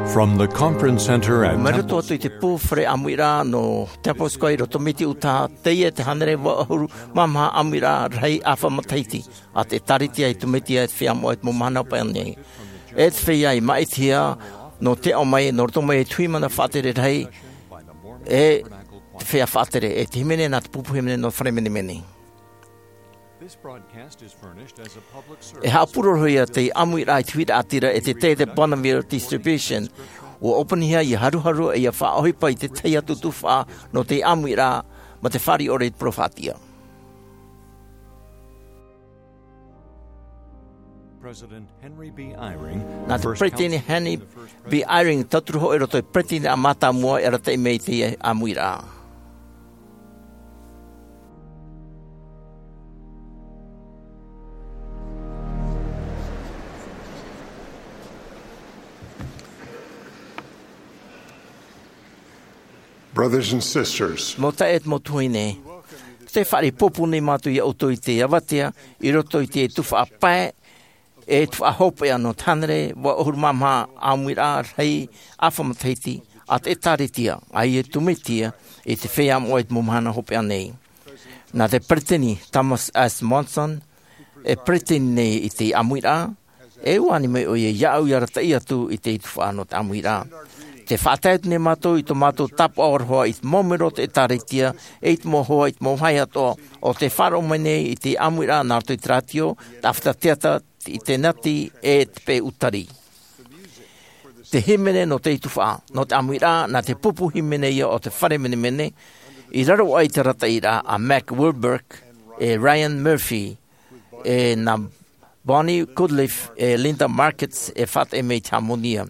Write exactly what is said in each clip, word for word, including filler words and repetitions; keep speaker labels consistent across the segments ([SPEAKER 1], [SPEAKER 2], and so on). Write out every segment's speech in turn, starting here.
[SPEAKER 1] From the conference center at
[SPEAKER 2] Temple Square. Te pufre amira no Temple Square to miti uta te e te hanere wa mama amira rei afa mataiti a te tariti ai to miti e fia mo et mo mana pa nei et fia i mai tia no te o mai no to mai tui mana fatere rei e fia fatere e te himene na te pupu himene no fremene mene e hapuro hoia te amira ai tuira atira e te te te Bonneville Distribution o open here i haru haru e ia whaohi pai te teia tutuwha no te amira ma te whari ore profatia.
[SPEAKER 1] President Henry B. Eyring,
[SPEAKER 2] na te pretini Henry B. Eyring tatruho e roto e pretini a mata mua e rata i mei te amira.
[SPEAKER 3] Brothers and sisters,
[SPEAKER 2] mo ta et mo tuine te whare popu nei mātu i auto i te awatea i roto i te tuwha apae e tuwha hope ano tanere wa ohurumamha amwira rei awhamataiti at e taretia ai e tumetia e te whea mo et mumhana hope anei na te pretini Thomas S. Monson e pretini nei i te amwira e uani me o e iau i arata i atu i te tuwha ano te amwira te whātēt ne mātou i to mātou tap aur hoa i te momero te taretia, e te mo hoa i te mo hai ato o te wharo mene i te amwira nārtu i tratio, ta whatateata i te nati e te pe utari. Te himene no te ituwha, no te amwira na te pupu himene ia o te whare mene mene, i raro ai te rata ira a Mac Wilberg, e Ryan Murphy, e na Bonnie Goodleaf, e Linda Markets, e what e mei tamonia.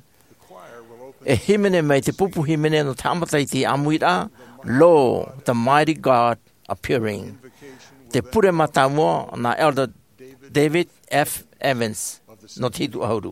[SPEAKER 2] E himene mai te pupu himene no tamatai te amwira, lo, the mighty God appearing. Te pure matamua na Elder David F. Evans, no titu auru.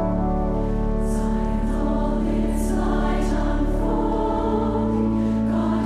[SPEAKER 4] God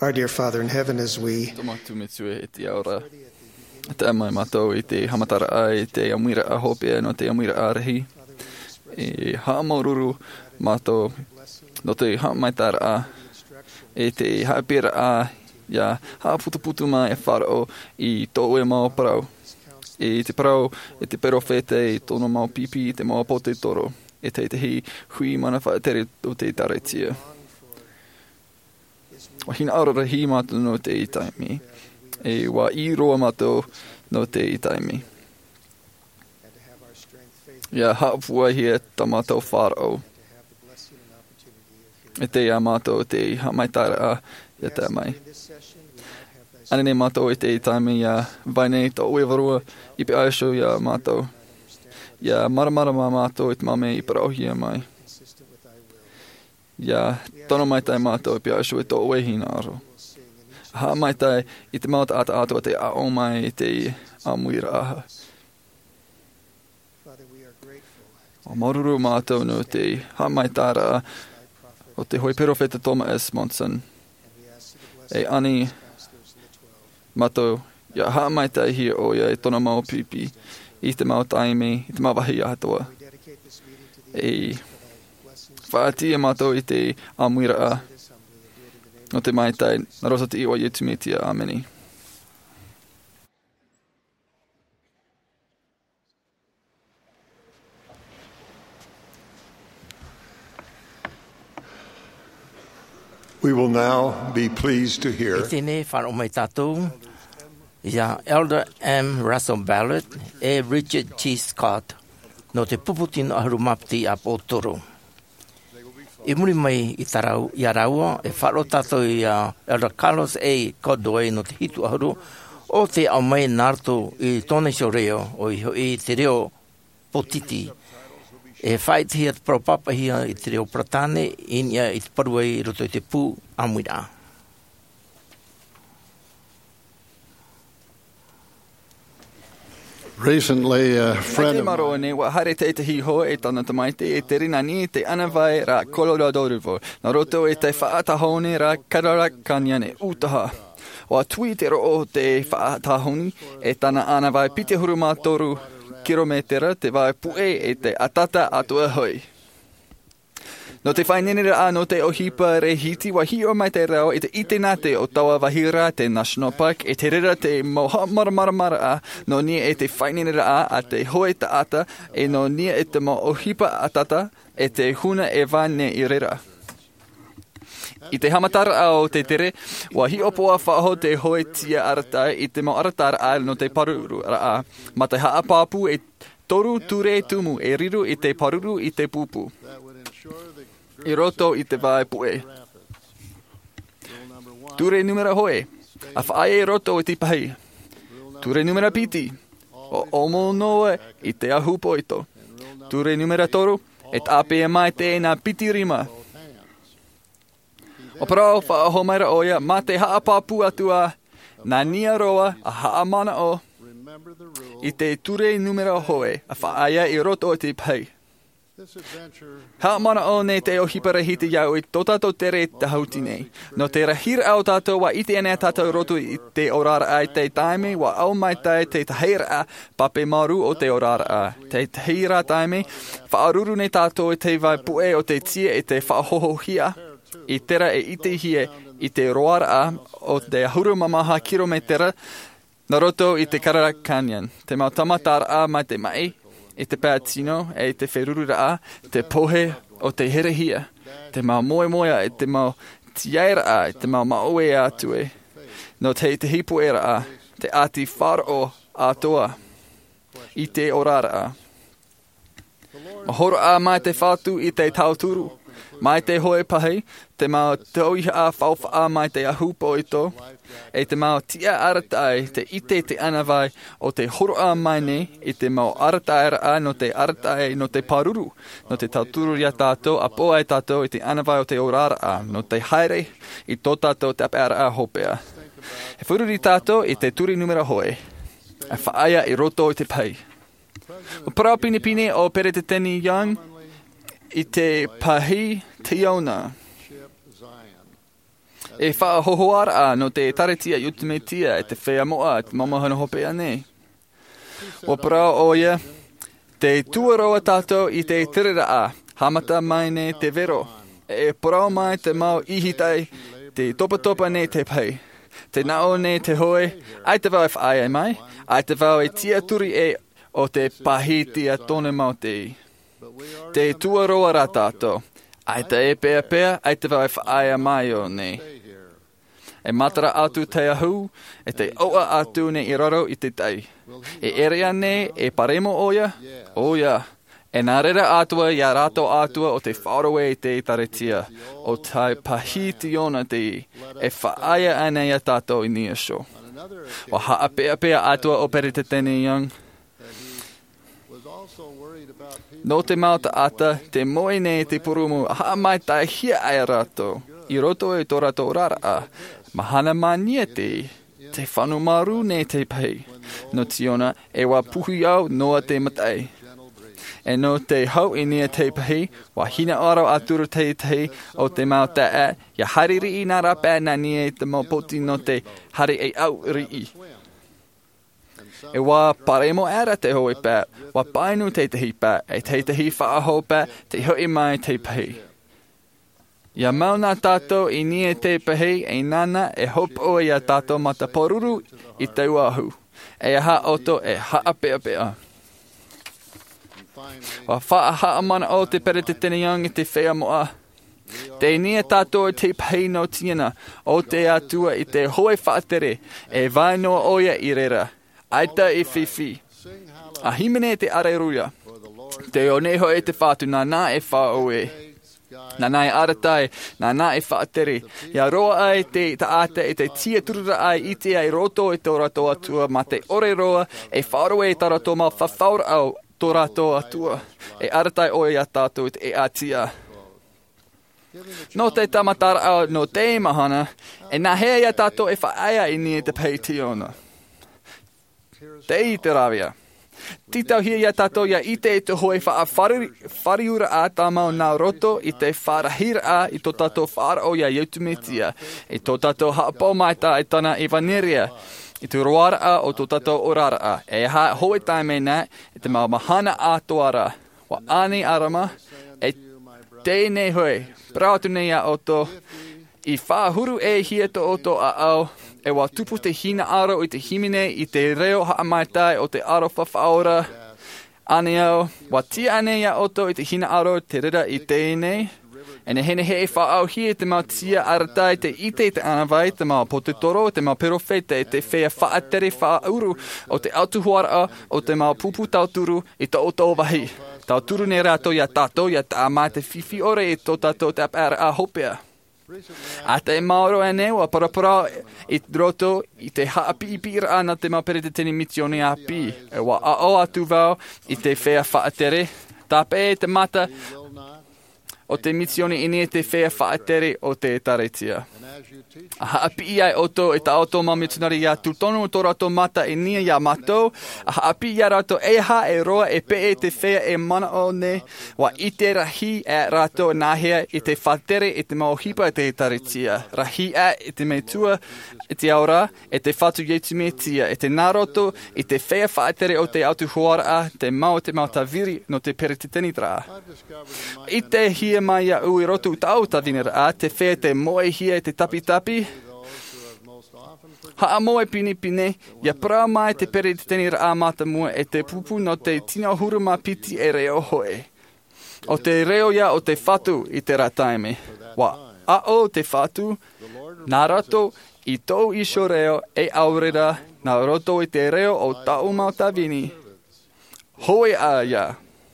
[SPEAKER 3] Our dear Father in heaven, as we
[SPEAKER 4] Tomatu mitsue e te aura. Te amai mātou i te hamatara a, i te amira a hopea no te amira a rehi. E haamaururu mātou no te haamaitara a. E te haapira a, ia haaputuputu mai e wharao i tō e mao parau. E te parau, e te perofete, i tōna mao pipi, i te mao pote toro. E te te hi hui mana whaatere o te taretia. Wa hina aurara hi mātou no te itaimi. E wa i roa mātou no te itaimi. Ia haapua hia ta mātou whārau. E te a mātou te hamaitara a ia te mai. Anene mātou e te itaimi ia vainei ta oe varua i pe aisho ia mātou. Ia maramara mā mātou e te mame i parauhia mai. Ia tono mai tai mātou e pe aisho e to oe hina aro. Ha mai tai i te mauta ata atua te a o mai i te amuira aha. O maruru mātou no te ha mai tāra o te hoi perofeta Thomas Monson. E ani mātou ia ha mai tai hi o ia e tona mau pipi i te mau taimi, i te mau wahi ahatoa. E whaatia mātou i te amuira a. No te mai tai, na rosa te iwa yetumitia, ameni.
[SPEAKER 5] We will now be pleased to hear
[SPEAKER 2] E tēne whanau mai tātou, ia Elder M. Russell Ballard e Richard T. Scott no te puputino aharu mapti a Pōtoro. I muri mai i tarau i araua e wharo tātou i a Elder Carlos A. Kodoe no te hitu aharu o te au mai nārto i tōne sio reo o i, i te reo potiti. E whai te hia te propapahia i te reo pratane in ia i te parua i roto i te pū amuira.
[SPEAKER 5] recently a friend
[SPEAKER 4] Te
[SPEAKER 5] of
[SPEAKER 4] maro ne wa hare te te hiho e tana te mai te e te rina ni te anawai ra Colorado River. Na roto e te whaatahone ra Karakanyane utaha. Wa tui te ro te whaatahoni e tana anawai pite huru mātoru kilometera te vai pue e te atata atua hoi. No te whainenera a no te ohipa rehiti wa hi o mai te rao e te itena te o tawa wahira te National Park e te rera te moha maramaramara a no nia e te whainenera a a te hoe ta ata e no nia e te mo ohipa atata e te huna e vane i rera. I te hamatara a o te tere, wa hi opoa whaho te hoe tia aratai i te mo aratara a no te paruru a ma te haapāpu e toru ture tumu e riru i te paruru i te pupu. I roto i te vai pue. Ture numera hoe. A whae e roto i te pahi. Ture numera piti. O omo noe i te ahu poito. Ture numera toru. E tāpe e mai te ena piti rima. O parao whaaho maira oia. Ma te haapāpu atua. Nā nia roa a haamana o. I te ture numera hoe. A whae i roto i te pahi. Ha mana o ne te o hipara hiti iau i tō tātou tere te hauti nei. No te rahira au tātou wa iti ene tātou roto i te orara ai te taime wa au mai tai te tahira a pape maru o te orara a. Te tahira taime, whaaruru ne tātou i te vai pue o te tia i te whaahohohia. I tera e iti hie i te roara a o te huru mamaha kilometera na roto i te Karara Canyon. Te mau tamatara a mai te mai. I te pātino, e te wherurura a, te pohe o te herehia, te mau moe moea, e te mau tiaira a, e te mau maoe atue, no te te hipo era a, te ati wharo atoa, i te orara a. Mahoro a mai te whātu i te tauturu, mai te hoe pahi, te mau tauiha a whauwha a mai te ahu poito, e te mau tia aratai, te ite te anawai o te horo a mai ne, i te mau aratai a no te aratai no te paruru, no te tauturu ria tātou, a poa e tātou i te anawai o te orara a, no te haere, i tō tātou te apeara a hopea. He whururi tātou i te turi numera hoe, a whaaia i roto i te pai. O parau pine pine o Pere te Teni Young, i te pahi te iona. E whaahohoara no te taretia i utumetia e te whea moa te mamahana hope ane. Wa parao oia, te tuaroa tātou i te tirira a, hamata mai ne te vero. E parao mai te mau ihitai, te topa topa ne te pai. Te nao ne te hoe, ai te wau e whaai mai, ai te wau e tia turi e o te pahitia tone mau te i. Te tuaroa ra tātou, ai te e pea pea, ai te wau e whaai mai o ne. E matara atu te ahu, e te oa atu ne i raro i te tai. E erea ne, e paremo oia, oia. E nā rera atua, ia rato atua o te whaoroe i te taretia, o tai pahiti ona te i, e whaaia anei a tātou i nia sho. Wa haa pea pea atua o pere te tene iang. No te mauta ata, te moe ne te purumu, haa mai tai hia ai rato, i roto e tō rato rara a, mahana mania te i, te whanu maru ne te pai, no tiona e wa puhi au noa te matai. E no te hau i nia te pahi, wa hina aro aturu te te o te mauta e, ia hariri i nā rapa e nā nia te maupoti no te hari e au ri i. E wā paremo era te hoi pā, wā painu te tehi pā, e te tehi whaaho pā, te hoi mai te pahi. Ia mau nā tātou i nia te pahi, e nana e hopo ia tātou mata poruru i te uahu. E aha oto e haa pea pea. Wa wha haa mana o te pere te tene yang i te whea moa. Te nia tātou i te pahi no tiana, o te atua i te hoe whaatere, e vainoa oia i rera. Aita e whiwhi. A himene te areruia. Te o neho e te whātu nā nā e whaoe. Nā nā e aratai, nā nā e whaatere. Ia roa ai te taata e te tia turura ai i te ai roto e tō rato atua, ma te ore roa e whaoroe e tā rato ma whawhaura au tō rato atua. E aratai oe a tātou e atia. No te tamatara au no te mahana, e nā hea ia tātou e whaaia i ni te pei tiona. Te i te rawia. Titau hia ia tātou ia i te e te hoe wha whariura a tāmau nā roto i te wharahira a i tō tātou whaarao ia iutumetia. I tō tātou haapau mai tā e tana i vaneria. I te roara a o tō tātou orara a. E ha hoe taime nā i te mau mahana a toara. Wa ane arama e tēnei hoe. Prautu nei a oto. I whahuru e hia to oto a au. E wā tupu te hina aro i te himine i te reo haa mai tai o te aro whawhaora. Ane au, wā tia ane ia oto i te hina aro te rera i tēnei. E ne hene he e whaau hia te mau tia aratai te ite te anawai, te mau pototoro, te mau perofete, te whea whaatere whauru o te autuhuara o te mau pupu tauturu i tō oto wahi. Tauturu ne rato ia tātou ia tā mai te whiwhi ore i tō tātou te apara a hopea. A te maoro e ne, wa parapara i roto i te haapi i pira ana te mapere te teni mitione a pi. E wa a o atu vau i te whea whaatere. Tape e te mata o te mitione ini e te whea whaatere o te taretia. A haapi i ai oto e ta oto mamitunari ia tutonu tō rato mata e nia ia matou. A haapi i a rato e ha e roa e pe e te whea e mana o ne. Wa i te rahi e rato e nahea i te whatere e te mauhipa e te taretia. Rahi e e te meitua e te aura e te whatu yetu metia. E te naroto i te whea whaatere o te autu hoara te mau te mau tawiri no te pere te tenitra. I te hia mai a ui roto tau tavinera a te whea te moe hia e te tapi tapi. Haa moe pini pine, ia pra mai te pere te teni raa mata mua e te pupu no te tina huruma piti e reo hoe. O te reo ia o te whatu i te rataime. Wa a o te whatu, nā rato i tō iso reo e aurera, nā roto i te reo o tau mau tawini. Hoe a ia.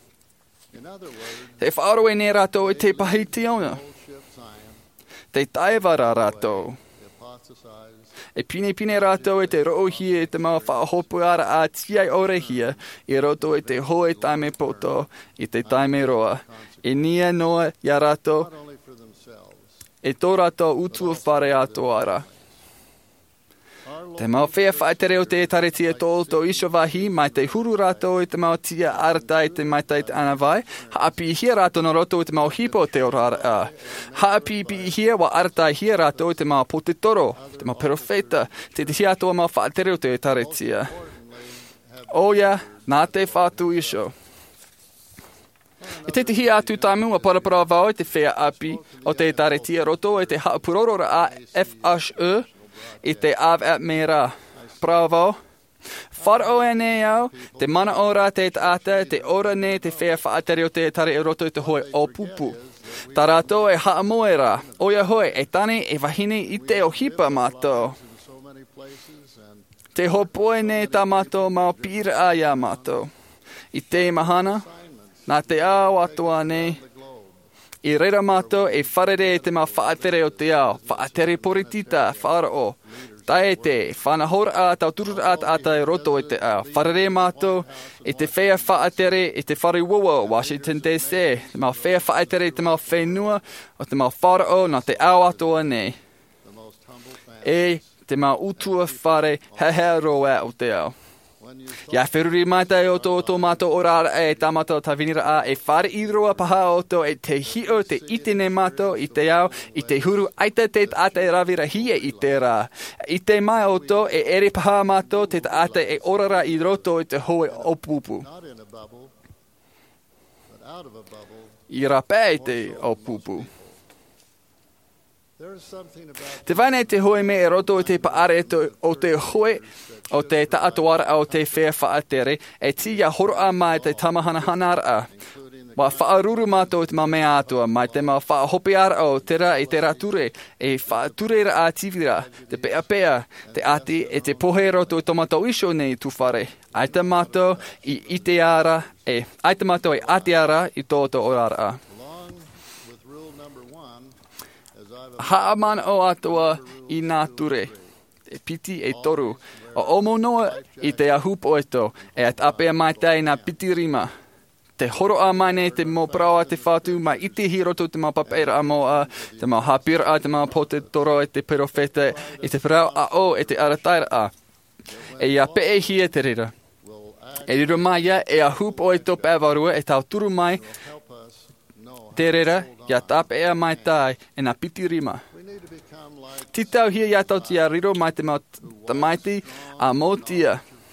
[SPEAKER 4] Te whaaro e ne rato i te pahi tiona. Te taiwara rato. E pine pine rato e te roo hia e te mau whaahopu ara a tiai ore hia i roto e te hoe taime poto i te taime roa. E nia noa ia rato e tō rato utu whare ato ara. Te mau whea whaetere o te taretia tō tō iso wahi, mai te huru rātou i te mau tia aratai te mai teit ana vai, haapi hia rātou no roto i te mau hipo te orara a. Haapi pi hia wa aratai hia rātou i te mau pote toro, te mau perofeta, te te hia toa mau whaetere o te taretia. Oia, nā te whātu iso. E te te hi atu tamu a parapara vau te whea api o te taretia roto e te haapurorora a F H E i te av at mera. Bravo. Wharo e nei au, te mana ora te ata, te ora ne te whea whaateri o te tare e roto i te hoe o pupu. Tā rātou e haa moera, oia hoe e tane e wahine i te o hipa mātou. Te hopoe ne tā mātou mau pira a ia mātou. I te mahana, nā te ao atua nei, i reira mātou e wharere e te mau whaatere o te ao, whaatere poritita, whaarao. Tae te, whanahora a tau turur at ata e roto e te ao. Wharere mātou e te whea whaatere e te whariwawa o Washington D C. Te mau whea whaatere e te mau whenua o te mau whaarao nā te ao atua nei. E te mau utua whare hehea roa o te ao. Ia wheruri mai tai o tō tō mātou orara e tā mātou tavinira a e whare i roa paha o tō e te hio te itene mātou i te au i te huru aita te ata e rawira hie i te rā. I te mai o tō e ere paha mātou te ata e orara i roto i te hoe o pupu. I rapē i te o pupu. Te vaine te hoe me e roto i te paare o te hoe o te taatuara o te whea whaatere, e tia horoa mai te tamahana hanara. Wa whaaruru mātou i te mamea atua, mai te mau whaahopi ara o te ra i te rature, e whaaturera a tivira, te pea pea, te ati e te pohe roto i tomato iso nei tu whare. Aita mātou i ite ara, e aita mātou i ati ara i tōto orara. Haaman o atua i nā ture, e piti e toru, o omo noa i te ahupo eto, e at apea mai tai nā piti rima. Te horo a mai nei te mo prawa te whātu, mai iti hi roto te mau papeira a moa, te mau hapira a te mau pote toro e te perofeta, e te parau a o e te arataira a. E ia pe e hi e te rira. E riro mai ia e ahupo eto pēwarua e tau turu mai te rira, ia tape ea mai tai e nā piti rima. Titau hia ia tau tia riro mai te mau tamaiti a motia.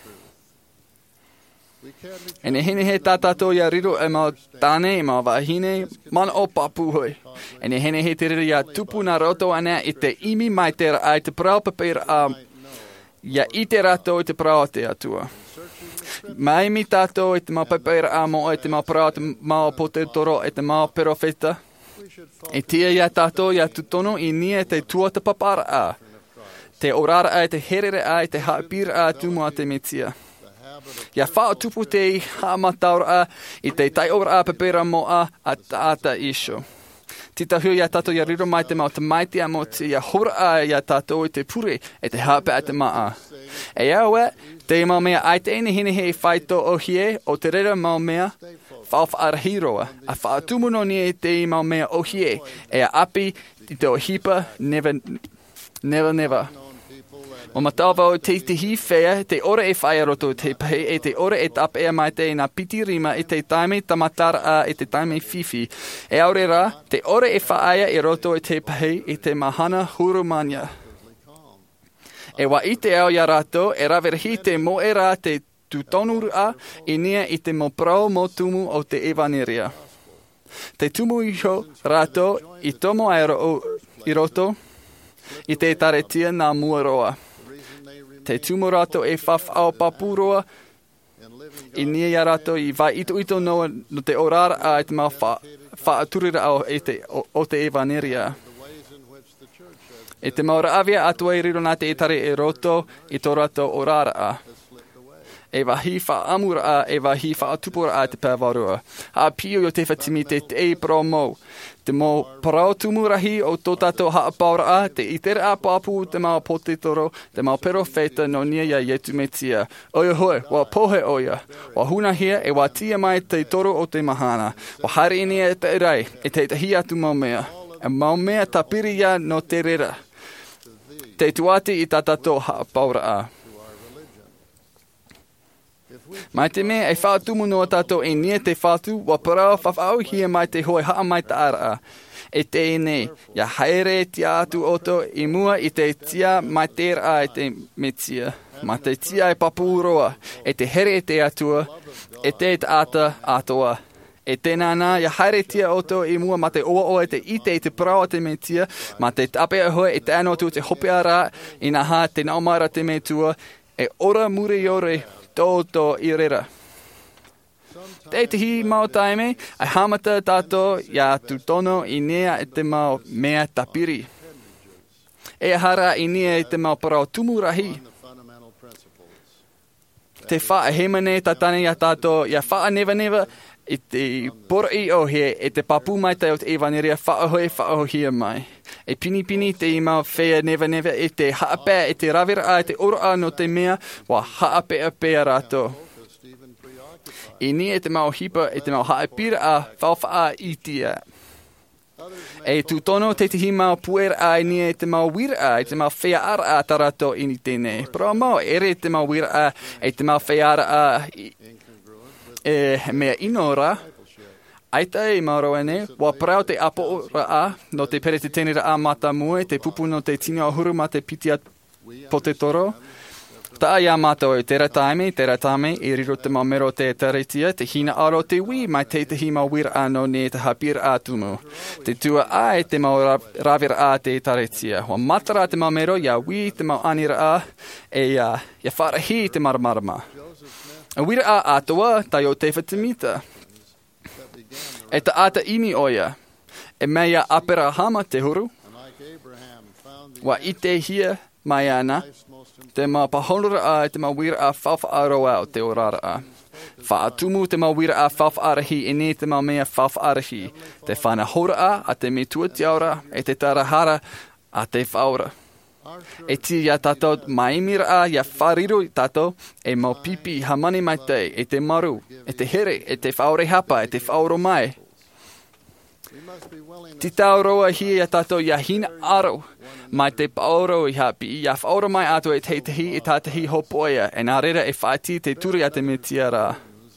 [SPEAKER 4] E ne hene he tātātou ia riro e mau tāne e mau wahine mana o papu hoi. E ne hene he te riro ia tupu nā roto anea i te imi mai te ai te prau papeira a ia i te rato i te prau te atua. Mai mi tātou i te mau papeira a mo e te mau prau te mau pote toro e te mau perofeta. E tia ia tātou ia tutono i nia te tuata papara a. Te orara a te herere a te haapira a tumu a te metia. Ia whao tupu te i haamataura a i te tai ora a papera mo a a tāta iso. Tita hui ia tātou ia riro mai te mau te maiti a mo te ia hora a ia tātou i te pure e te hape a te maa. E aue, te mau mea ai te ene hene hei whaito o hie o te rera mau mea whao whaarahiroa. A whao tumuno ni e te mau mea o hie e a api i te o hipa never, never, never. O matawa o te te hi whea, te ora e whaia roto te pahe, e te ora e tape ea mai te nā piti rima, e te taime tamatara a, e te taime fifi. E aure rā, te ora e whaia e roto e te pahe, e te mahana hurumania. E wa i te ao ia rato, e rawerahi te mo e rā te tutonuru a, e nia i te mo prau mo tumu o te evaneria. Te tumu iho rato, i tomo ai ro, i roto, i te taretia nā muaroa. Te tumu rato e whawhao papuroa, i nia ia rato i vai ito ito noa no te orara a e te mau whaaturira au e te, o, o te evaneria. E te maura avia atua i riro nā te etare e roto i tō rato orara a. E wahi whaamura a, e wahi whaatupura a te pēwarua. A pio o te whatimi te te e promo. Te mō parau tumurahi o tō tātou haapaura a, te itere a pāpu te mau pote toro, te mau perofeta no nia ia yetu metia. Oia hoe, wa pohe oia. Wa huna hia e wa tia mai te toro o te mahana. Wa haere nia e te rei, e te tahi atu mau mea. E mau mea tapiri ia no te rera. te tuati i tatato haapaura a. Mai te mea e whaatumu noa tato e nia te whaatu, wa parao whawhau hia mai te hoi haa mai ta ara a. E te ene, ia haere tia atu oto i mua i te tia mai te ra e te metia. Ma te tia e papuroa, e te here e te atua, e te te ata atoa. E tēnā nā, ia haere tia oto i mua ma te oa oa e te ite i te parao te metia, ma te tape a hoa e te anotu te hope ara, i nā ha te naumara te metua, e ora muri ore tō i rera. Te te hi mau taime, ai hamata tato ia tutono i nea e te mau mea tapiri. E hara i nea i te mau parao tumurahi. Te wha e hemane tatane ia tato, ia wha neva neva, i te pora i o he, e te papu mai te o te ewaneria, wha ahoe, wha ahohia mai. E pini pini te i mau whea neva neva, e te haapea, e te rawira a, e te ora a no te mea, wa haapea pea rato. I ni e te mau hipa, e te mau haapira a, whawha a i tia. E tu tono te te hi mau puera a, i ni e te mau wira a, e te mau whea ara a tarato i ni tēne. Pro mau, ere te mau wira a, e te mau whea ara a, i, e mea inora, aita e mauro ene, wa parao te apo ra a, no te pere te tenera a mata mue, te pupu no te tino ahuru ma te pitia po te toro. Ta ia mātou e tera taime, tera taime, i riro te mamero te taretia, te hina aro te wi, mai te te hima wira ano ne te hapira atumu. Te tua a e te mau rawira a te taretia. Wa matara te mamero, ia wi te mau anira a, e ia, ia wharahi te maramarama. A wira a atoa, tai o te whatimita. E ta ata imi oia, e mea apera hama te huru, wa i te hia mai ana, te mā pahonura a, te mā wira a whawha aroa o te orara a. Whaatumu te mā wira a whawha arahi, e ne te mā mea whawha arahi. Te whana hora a, a te me tua te aura, e te tarahara a te whaura. E ti ia tato maimira a, ia whariro i tato, e mau pipi hamani mai te, e te maru, e te here, e te whaure hapa, e te whauro mai. Ti tau roa hi ia tato ia hina aro, mai te paoro i hapi, ia whaoro mai ato e te tehi e tātehi hopoia, e nā rera e whaiti te turi a te metia rā.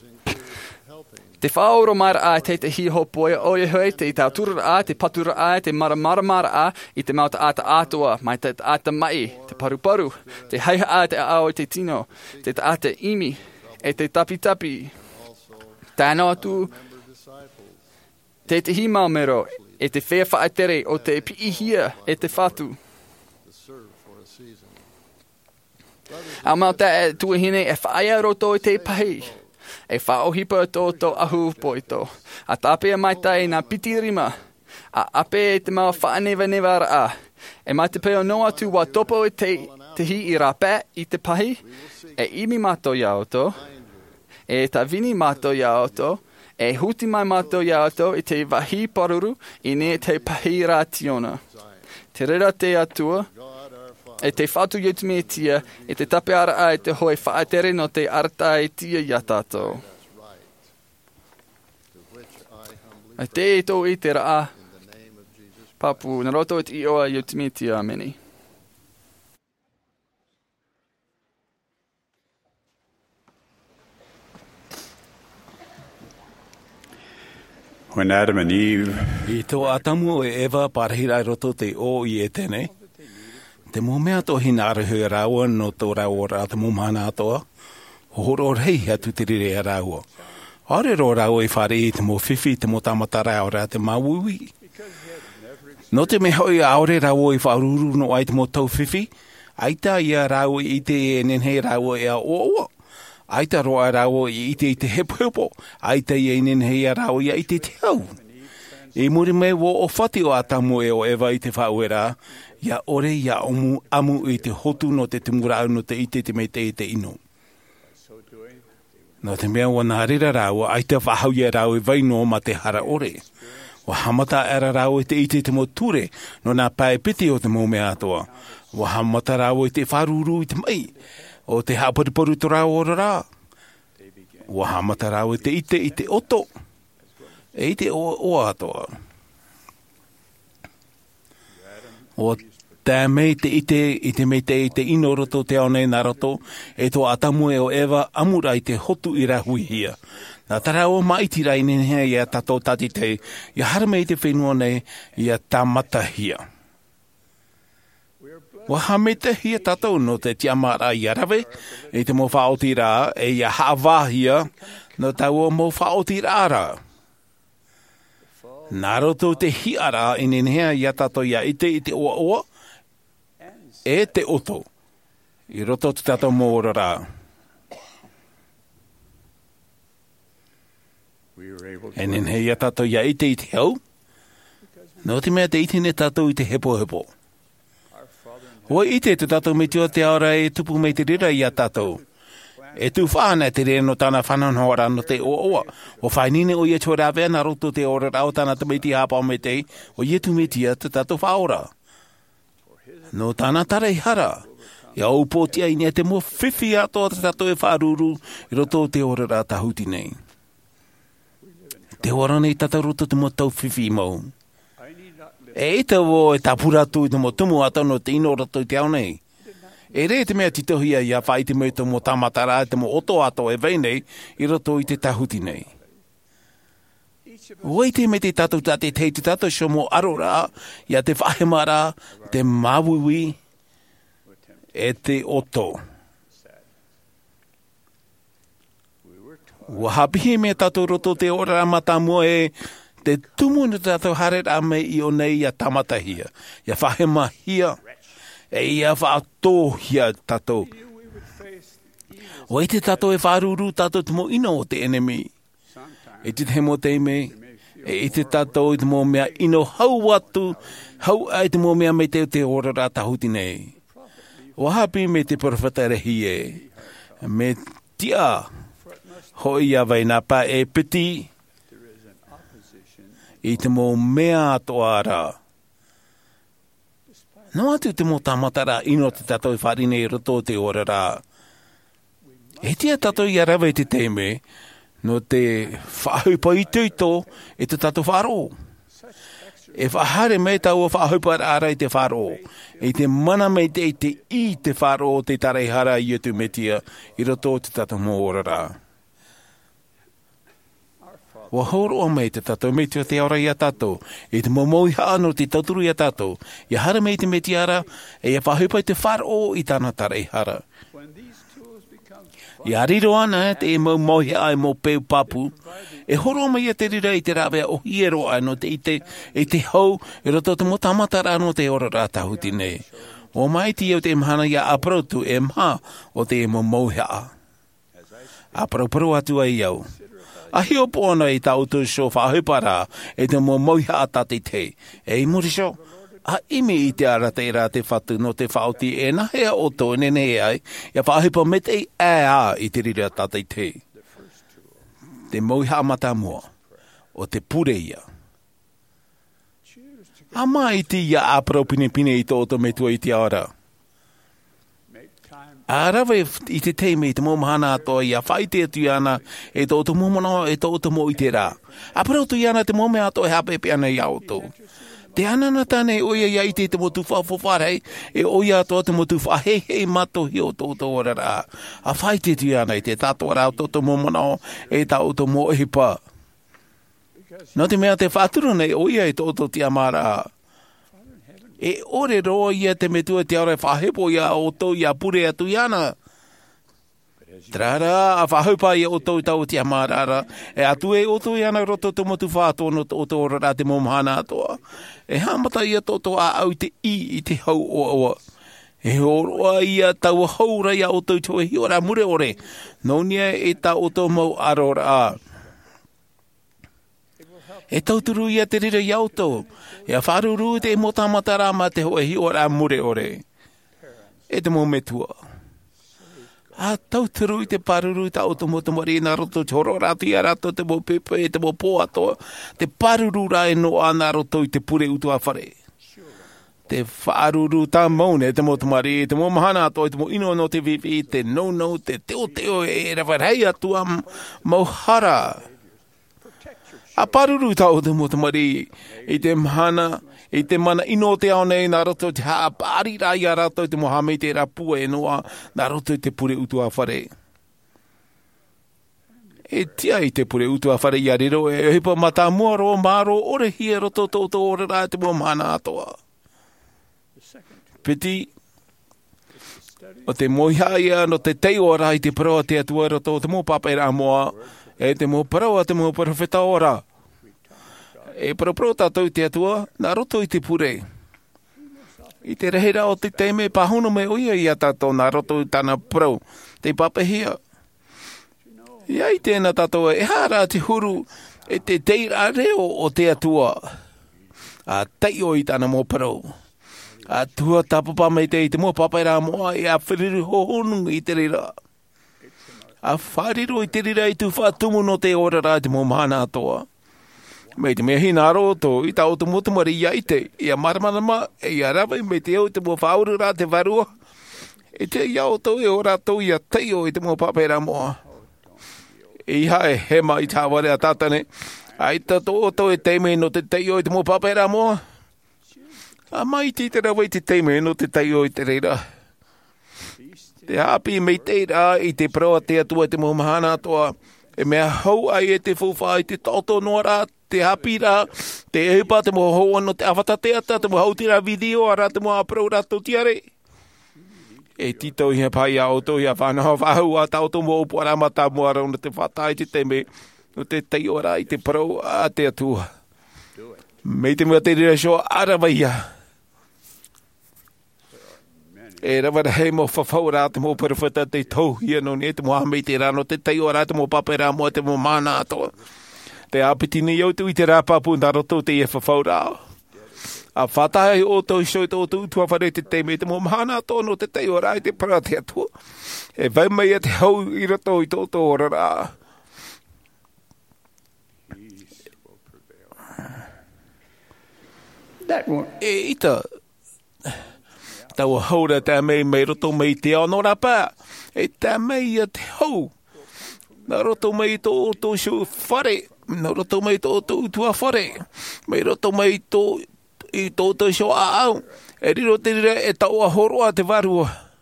[SPEAKER 4] Te whaoro mai a te tehi hopoia, o e hoi te i tau turura a, te patura a, te maramaramara a, i te mauta ata atoa, mai te ata mai, te paruparu, te haiha a te ao te tino, te ata imi, e te tapi tapi. Tēnā atu, te te hi maumero, e te whea whaatere o te piihia e te whatu. Au mau te tuahine e whaia roto i te pahi, e whaohipa tō tō ahu poito. A tāpea mai tai nā piti rima, a ape e te mau whaaneva nevara a, e mai te peo no atu wa topo e te, te hi i rāpē i te pahi, e imi mato iauto, e ta vini mato iauto, e huti mai mato iauto i te wahi paruru i ne te pahira tiona. Te rera te atua, e te whatu i me tia, e te tape ara a e te hoi whaatere no te arata e tia i atato. E te e tō i te raa, papu, na roto et i oa i me tia ameni.
[SPEAKER 6] When Adam and Eve
[SPEAKER 7] I tō atamu e Eva parahira roto te o i e tēnei. Te mō mea tō hina arahu raua no tō raua rā te mō mana atoa. Ho horo rei atu te rire a raua. Aore ro raua i whare i te mō whiwhi te mō tamata rao rā te mawuwi. No te me hoi aore raua i whaururu no ai te mō tau whiwhi. Aita ia raua i te e nenhei raua e a o o. Aita roa raua i te i te hepo. Aita ia i nenhei a raua i te te au. E muri me wo o whati o atamu e o Eva i te whauera. Ia ore ia omu amu i te hotu no te timurau no te ite te me te i te ino. No te mea wana rira raua, ai te whahau ia rau i vaino ma te hara ore. Wa hamata era rau i te ite te mo ture, no nā pae piti o te mo mea atoa. Wa hamata rau i te wharuru i te mai, o te hapariparu to rau ora rā. Wa hamata rau i te ite i te oto, e i te o, o atoa. O Tā mei te ite, i te mei te i te ino roto te aone nā roto, e tō atamu e o ewa amura i te hotu i rahui hia. Nā tara o maiti rai nenea i a tato tati te, i harame i te whenua nei i a tamata hia. Waha me te hia tato no te tiamara i arawe, e te mo whaoti rā, e i a hawa hia, no tau o mo whaoti rā rā. Nā roto te hiara i nenea i a tato i a ite i te oa oa, e te oto. I roto te tato mō ora rā. E nenea i a tato i a ite i te hau, no te mea te ite ne tato i te hepo hepo. Hoi ite te tato me tua te aora e tupu me te rira i a tato. E tu whāna te rea no tāna whananhoara no te oa oa. O whainine o ia tua rāwea na roto te ora rao tāna te meiti hāpau me te, o ia tu me tia te tato whaora. No tāna tarei hara. Ia upotia i nea te mo whiwhi atoa te tato e whāruru i roto te ora rā tahuti nei. Te ora nei tata roto te mo tau whiwhi mau. E ita wo e tapura tu i te mo tumu atau no te ino roto i te au nei. E re te mea titohia i a whai te mea te mo tamatara e te mo oto ato e veinei i roto i te tahuti nei. Wai te me te tatou tate te te tatou sho mo arora i a te whahemara, te mawiwi e te oto. Wahapihi mea tatou roto te ora mata mua e te tumu ni tatou hare rā me i o nei i a tamatahia, i a whahemahia, e ia whaatohia tatou. O e te tatou e wharuru tatou te mo ino o te enemy. E te te mo te me, e te tatou i te mo mea ino hau atu, hau ai te mo mea me te te ora rā tahuti nei. O hapi me te profeta rehi e, me tia, hoi a vaina pa e piti, i te mo mea atoa rā. No atu te mo tamatara ino te tatou i wharine i roto te ora rā. E tia tatou i arawe te teime, no te whaahupa i tuito e te tatou wharo. E whahare me tau o whaahupa ara i te wharo. E te mana me te te i te wharo o te tareihara i atu metia i roto te tatou mo ora rā. Wa horo o mei te tatou, mei te te aura i a tatou, e te momoi haano te tauturu i a tatou, i hara mei te meti ara, e a whahupai te wharo i tāna tarei hara. I ariro ana te e mau mohi ai mo peu papu, e horo o mei a te rira i te rawea o hiero ai no te ite, e te hau, e roto te mo tamatara no te ora rā tahuti nei. O mai ti au te mhana i a aprotu e mha o te e mo mohi a. Apropro atu ai au. Ahi o pōna i tau tu sho whahupara e te mo moiha atati te. E i muri sho, a imi i te ara te rā te whatu no te whauti e nahea oto e nene ai, ia whahupa me te e a i te rira atati te. Te moiha amata mua, o te pure ia. Ama i te ia apro pine pine i tō oto me tua i te ara. Arawe i te teime i te momahana atoa i a whai te atu ana e tō to momono e tō to mo i te rā. A pero tu ana te mome atoa e hapepe ana i auto. Te anana tane oia ia i te te motu whawhawharei e oia atoa te motu whahei hei mato hi o tō to ora rā. A whai te atu ana i te tātua rā tō to momono e tō to mo e pa. No te mea te whāturu nei oia e tō to te amara. E ore roa ia te metua te aura whahepo ia o tau ia pure atu iana. Trara, a whahupa ia o tau tau te amarara. E atu e o tau iana roto te motu whātua no o tau ora te momahana atoa. E hamata ia toto a au te i i te hau o awa. E oroa ia tau haura ia o tau tau hi ora mure ore. Nonia e ta o tau mau arora a. E tauturu ia te rira i auto. E a wharuru te mo tamatara ma te hoe hi ora mure ore. E te mo metua. A tauturu i te paruru ta auto mo te mori na roto choro ratu i a rato te mo pepe e te mo po atoa. Te paruru ra e no ana roto i te pure utu a whare. Te wharuru ta maune te mo te mari, te mo mahana atoa, te mo ino no te vivi, te no no, te teo teo e rawharei atua mauhara. A paruru tau te mo te mari i te mahana, i te mana ino te ao nei, nā roto te haa pāri rā i a rātou te moha mei te rā pua e noa, nā roto te pure utu a whare. E tia i te pure utu a whare i a riro, e hipa mata mua roa māro, ore hia roto tō tō ore rā te mua mahana atoa. Piti, o te moiha ia no te teo ora i te paroa te atua roto te mo papai rā moa, e te mo paroa te mo parowheta ora. E paropro tātou te atua, nā roto i te pure. I te rehera o te teime pahono me oia i a tātou, nā roto i tāna pro, te papahia. Ia i tēnā tātou, e hara te huru, e te teira reo o te atua. A teio i tāna mo pro. A tua tapapa mei te i te mo papai rā moa, e a whiriru hohonu i te rira. A whariro i te rira i tu whātumu no te ora rā te mo mahana atoa. Mei te mea hina roto, i tau te motumari i aite, i a maramanama, e i a rawa, mei te au te mo whauru rā te varua. E te iau tau e ora tau i a teio i te mo papai rā moa. I hae, he mai tā ware a tātane, ai tato o tau e teime no te teio i te mo papai rā moa. A mai ti te rawa i te teime no te teio i te reira. Te hapi mei te rā i te proa te atua te mo mahana atoa, e mea hau ai e te fuwha i te toto noa rā, te hapi rā, te ehipa te mo hau ano te awhata te ata, te mo hau tira video ara te mo aprau rā tau tiare. E tito i he pai a auto i a whanaha whahu a tauto mo upu ara mata mo ara no te whatai te teme, no te tei ora i te parau a te atua. Mei te mua te rira sho ara waia. E rawa hei mo whawhau rā te mo parwhata te tau hia no ne te mo hamei te rā no te tei ora te mo papai rā mo te mo mana atoa. Te apitini iau tu i te rāpapu nā roto te e whawhau rā. A whatahe o tau shoi tō tu tua whare te teime te mo mahana tō no te tei ora i te para te atua. E vai mai a te hau i roto i tō tō ora rā. E ita, tau haura tā mei mei roto mei te ao no rapa. E tā mei a te hau. Nā roto mei tō tō shu whare. Nā roto mei tō tō tua whare. Mei roto mei tō i tō tō shu a au. E riro te rira e tau a horoa te varua.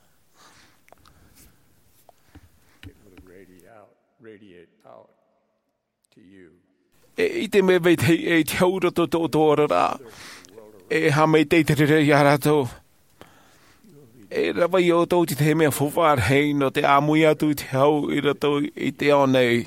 [SPEAKER 7] E i te me vei te e te hau roto tō tō ora rā. E ha mei te te rira i a rātou. E rawa i o tau te te mea whuwhar hei no te āmui atu te hau i rato i te ao nei.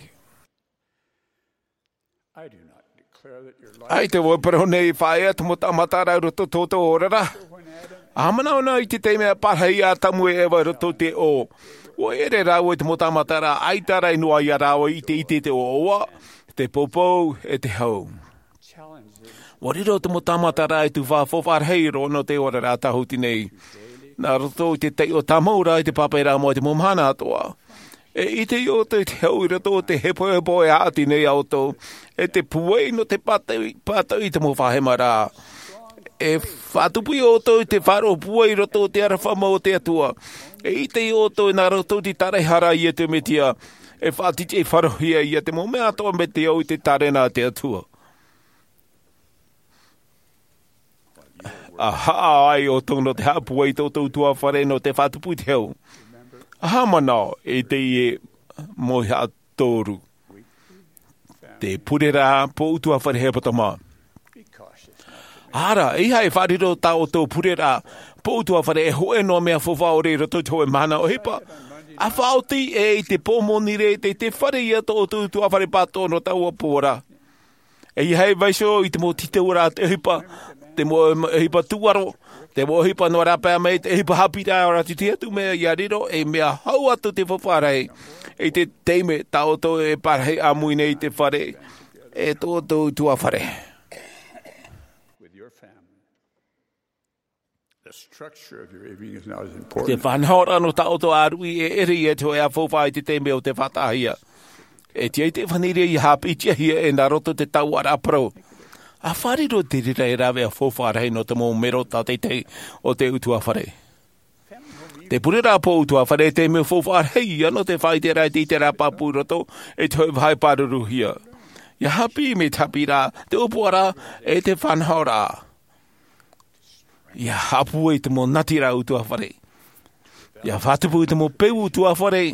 [SPEAKER 7] Ai te waparo nei whae atu mo tamatara roto tōtō orara. Amana ona i te te mea parhei a tamu e ewa roto te o. O ere rau e te mo tamatara ai tarai noa i a rau i te ite te o oa, te popou e te hau. Wariro te mo tamatara e tu wha whawhar hei ro no te orara tahuti nei. Nā roto i te tei o tamaura i te papai rā mo te mo mahana atoa. E i te o te hau i roto te hepo hepo e haati nei auto. E te puei no te patau i te mo whahema rā. E whatupi o to i te wharo puei roto te ara whama o te atua. E i te o to i nā roto ti tarehara i e te metia. E whatiti e wharohia i e te mo mea atoa me te au i te tarena te atua. Aha ai o tō no te hapu ai tō tō tua whare no te whatupu te hau. Aha manao e te i e moha tōru. Te purera po utua whare he patama. Ara, e hai whariro tā o tō purera po utua whare e hoe no mea whawhaore roto te hoe mana o hepa. A whaoti e i te pōmoni re te te whare ia tō tō tua whare pato no tau a pōra. E i hai vaisho i te mo tite ora te hepa. Te mo hipa tuaro, te mo hipa no rapa mei, te hipa hapira ora te tia tu mea i ariro, e mea hau atu te whawharei, e te teime tau tō e parhei amui nei te whare, e tō tō tua whare. Te whanhaora no tau tō arui e eri e tō e a whawhai te teime o te whatahia. E tia i te whanire i hapi tia hia e nā roto te tau ara pro. A whariro te rira e rawe a whawharei no te mō mero tā te te o te utua whare. Te purera po utua whare te me whawharei ano te whai te rai te te rapa pūroto e tō vai paruru hia. Ia hapi me tapira, te upuara e te whanhaura. Ia hapu e te mo natira utua whare. Ia whatupu e te mo peu utua whare.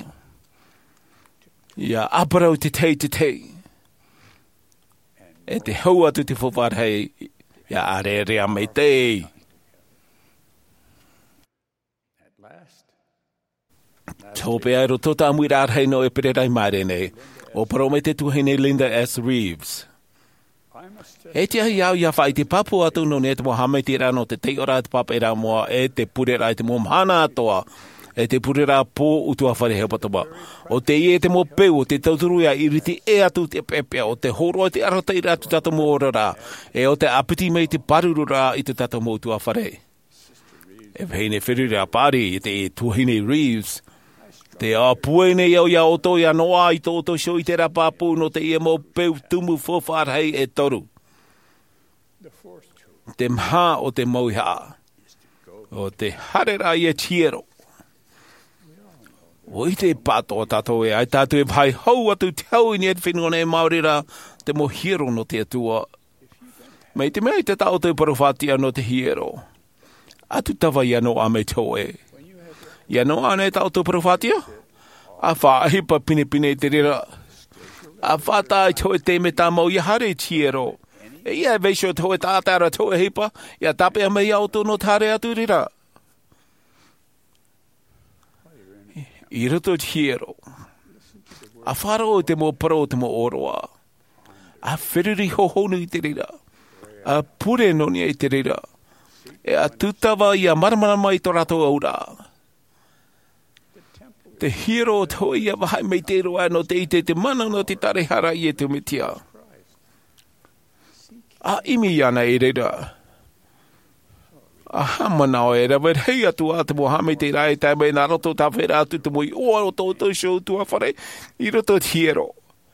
[SPEAKER 7] Ia aparau te tei te tei. E te hau atu te whawharhei. Ia are rea mei tei. Tōpe aero tota amuira arhei no e pererai maare nei. O parome te tuhene Linda S. Reeves. E te ahi au ia whai te papu atu no ne te mo hame te rano te te ora te papera moa e te purera e te mo mhana atoa. E te purera pō utua whare heo patama. O te ie te mo peu o te tauturu ia iriti e atu te pepea o te horo te arata i ratu tato mo orara. E o te apiti mei te parurura i te tato mo utua whare. E vheine whirira pari i te tuhene Reeves. Te apuene iau ia oto ia noa i tō to show i te rapapu no te ia mo peu tumu whawharhei e toru. Te mha o te mauha. O te harera i e tiero. O i te pato tato e ai tātou e pai hau atu te hau i ni e whenua e maurira te mo hiro no te atua. Mei te mea i te tau te parowhatia no te hiro. Atu tawa ia no ame toe. Ia no ane tau te parowhatia? A wha hipa pine pine te rira. A wha tai toe te me tā mau i hare tiero. E ia veisho toe tātara toe hipa. Ia tape a mei auto no tare atu rira. I roto tiero. A wharo te mo paro te mo oroa. A whiriri hohonu i te rira. A pure noni i te rira. E a tutawa i a maramarama i tō rato aura. Te hero to ia wahai mei te roa no te ite te mana no te tarehara i e te mitia. A imi ana e reira. A hamana o e rewa hei atu a te mo hame te rai tai mei nā roto tā whera atu te mo i oa o tō tō show tua whare i roto te hero.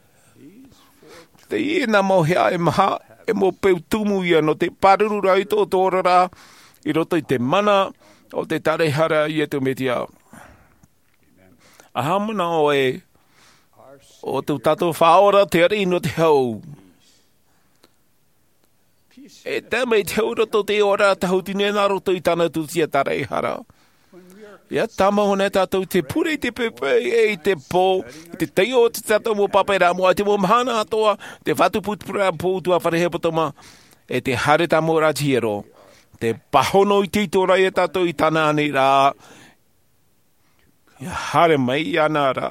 [SPEAKER 7] Te ie nā mau hea e maha e mo peu tumu ia no te parurura i tō tōrara i roto i te mana o te tarehara i e te mitia. A hamana o e o tu tato whaora te rino te hau. E te mei te uroto te ora tahu tine nā roto i tana tu tia tarei hara. Ia tama hone tato te pure te pepe e te pō, te teio te tato mo papera mo a te mo mahana atoa, te whatu putpura pōtua wharehe patama, e te hare tamo ratiero, te pahono i titora e tato i tana ane rā, ia hare mai ana ra.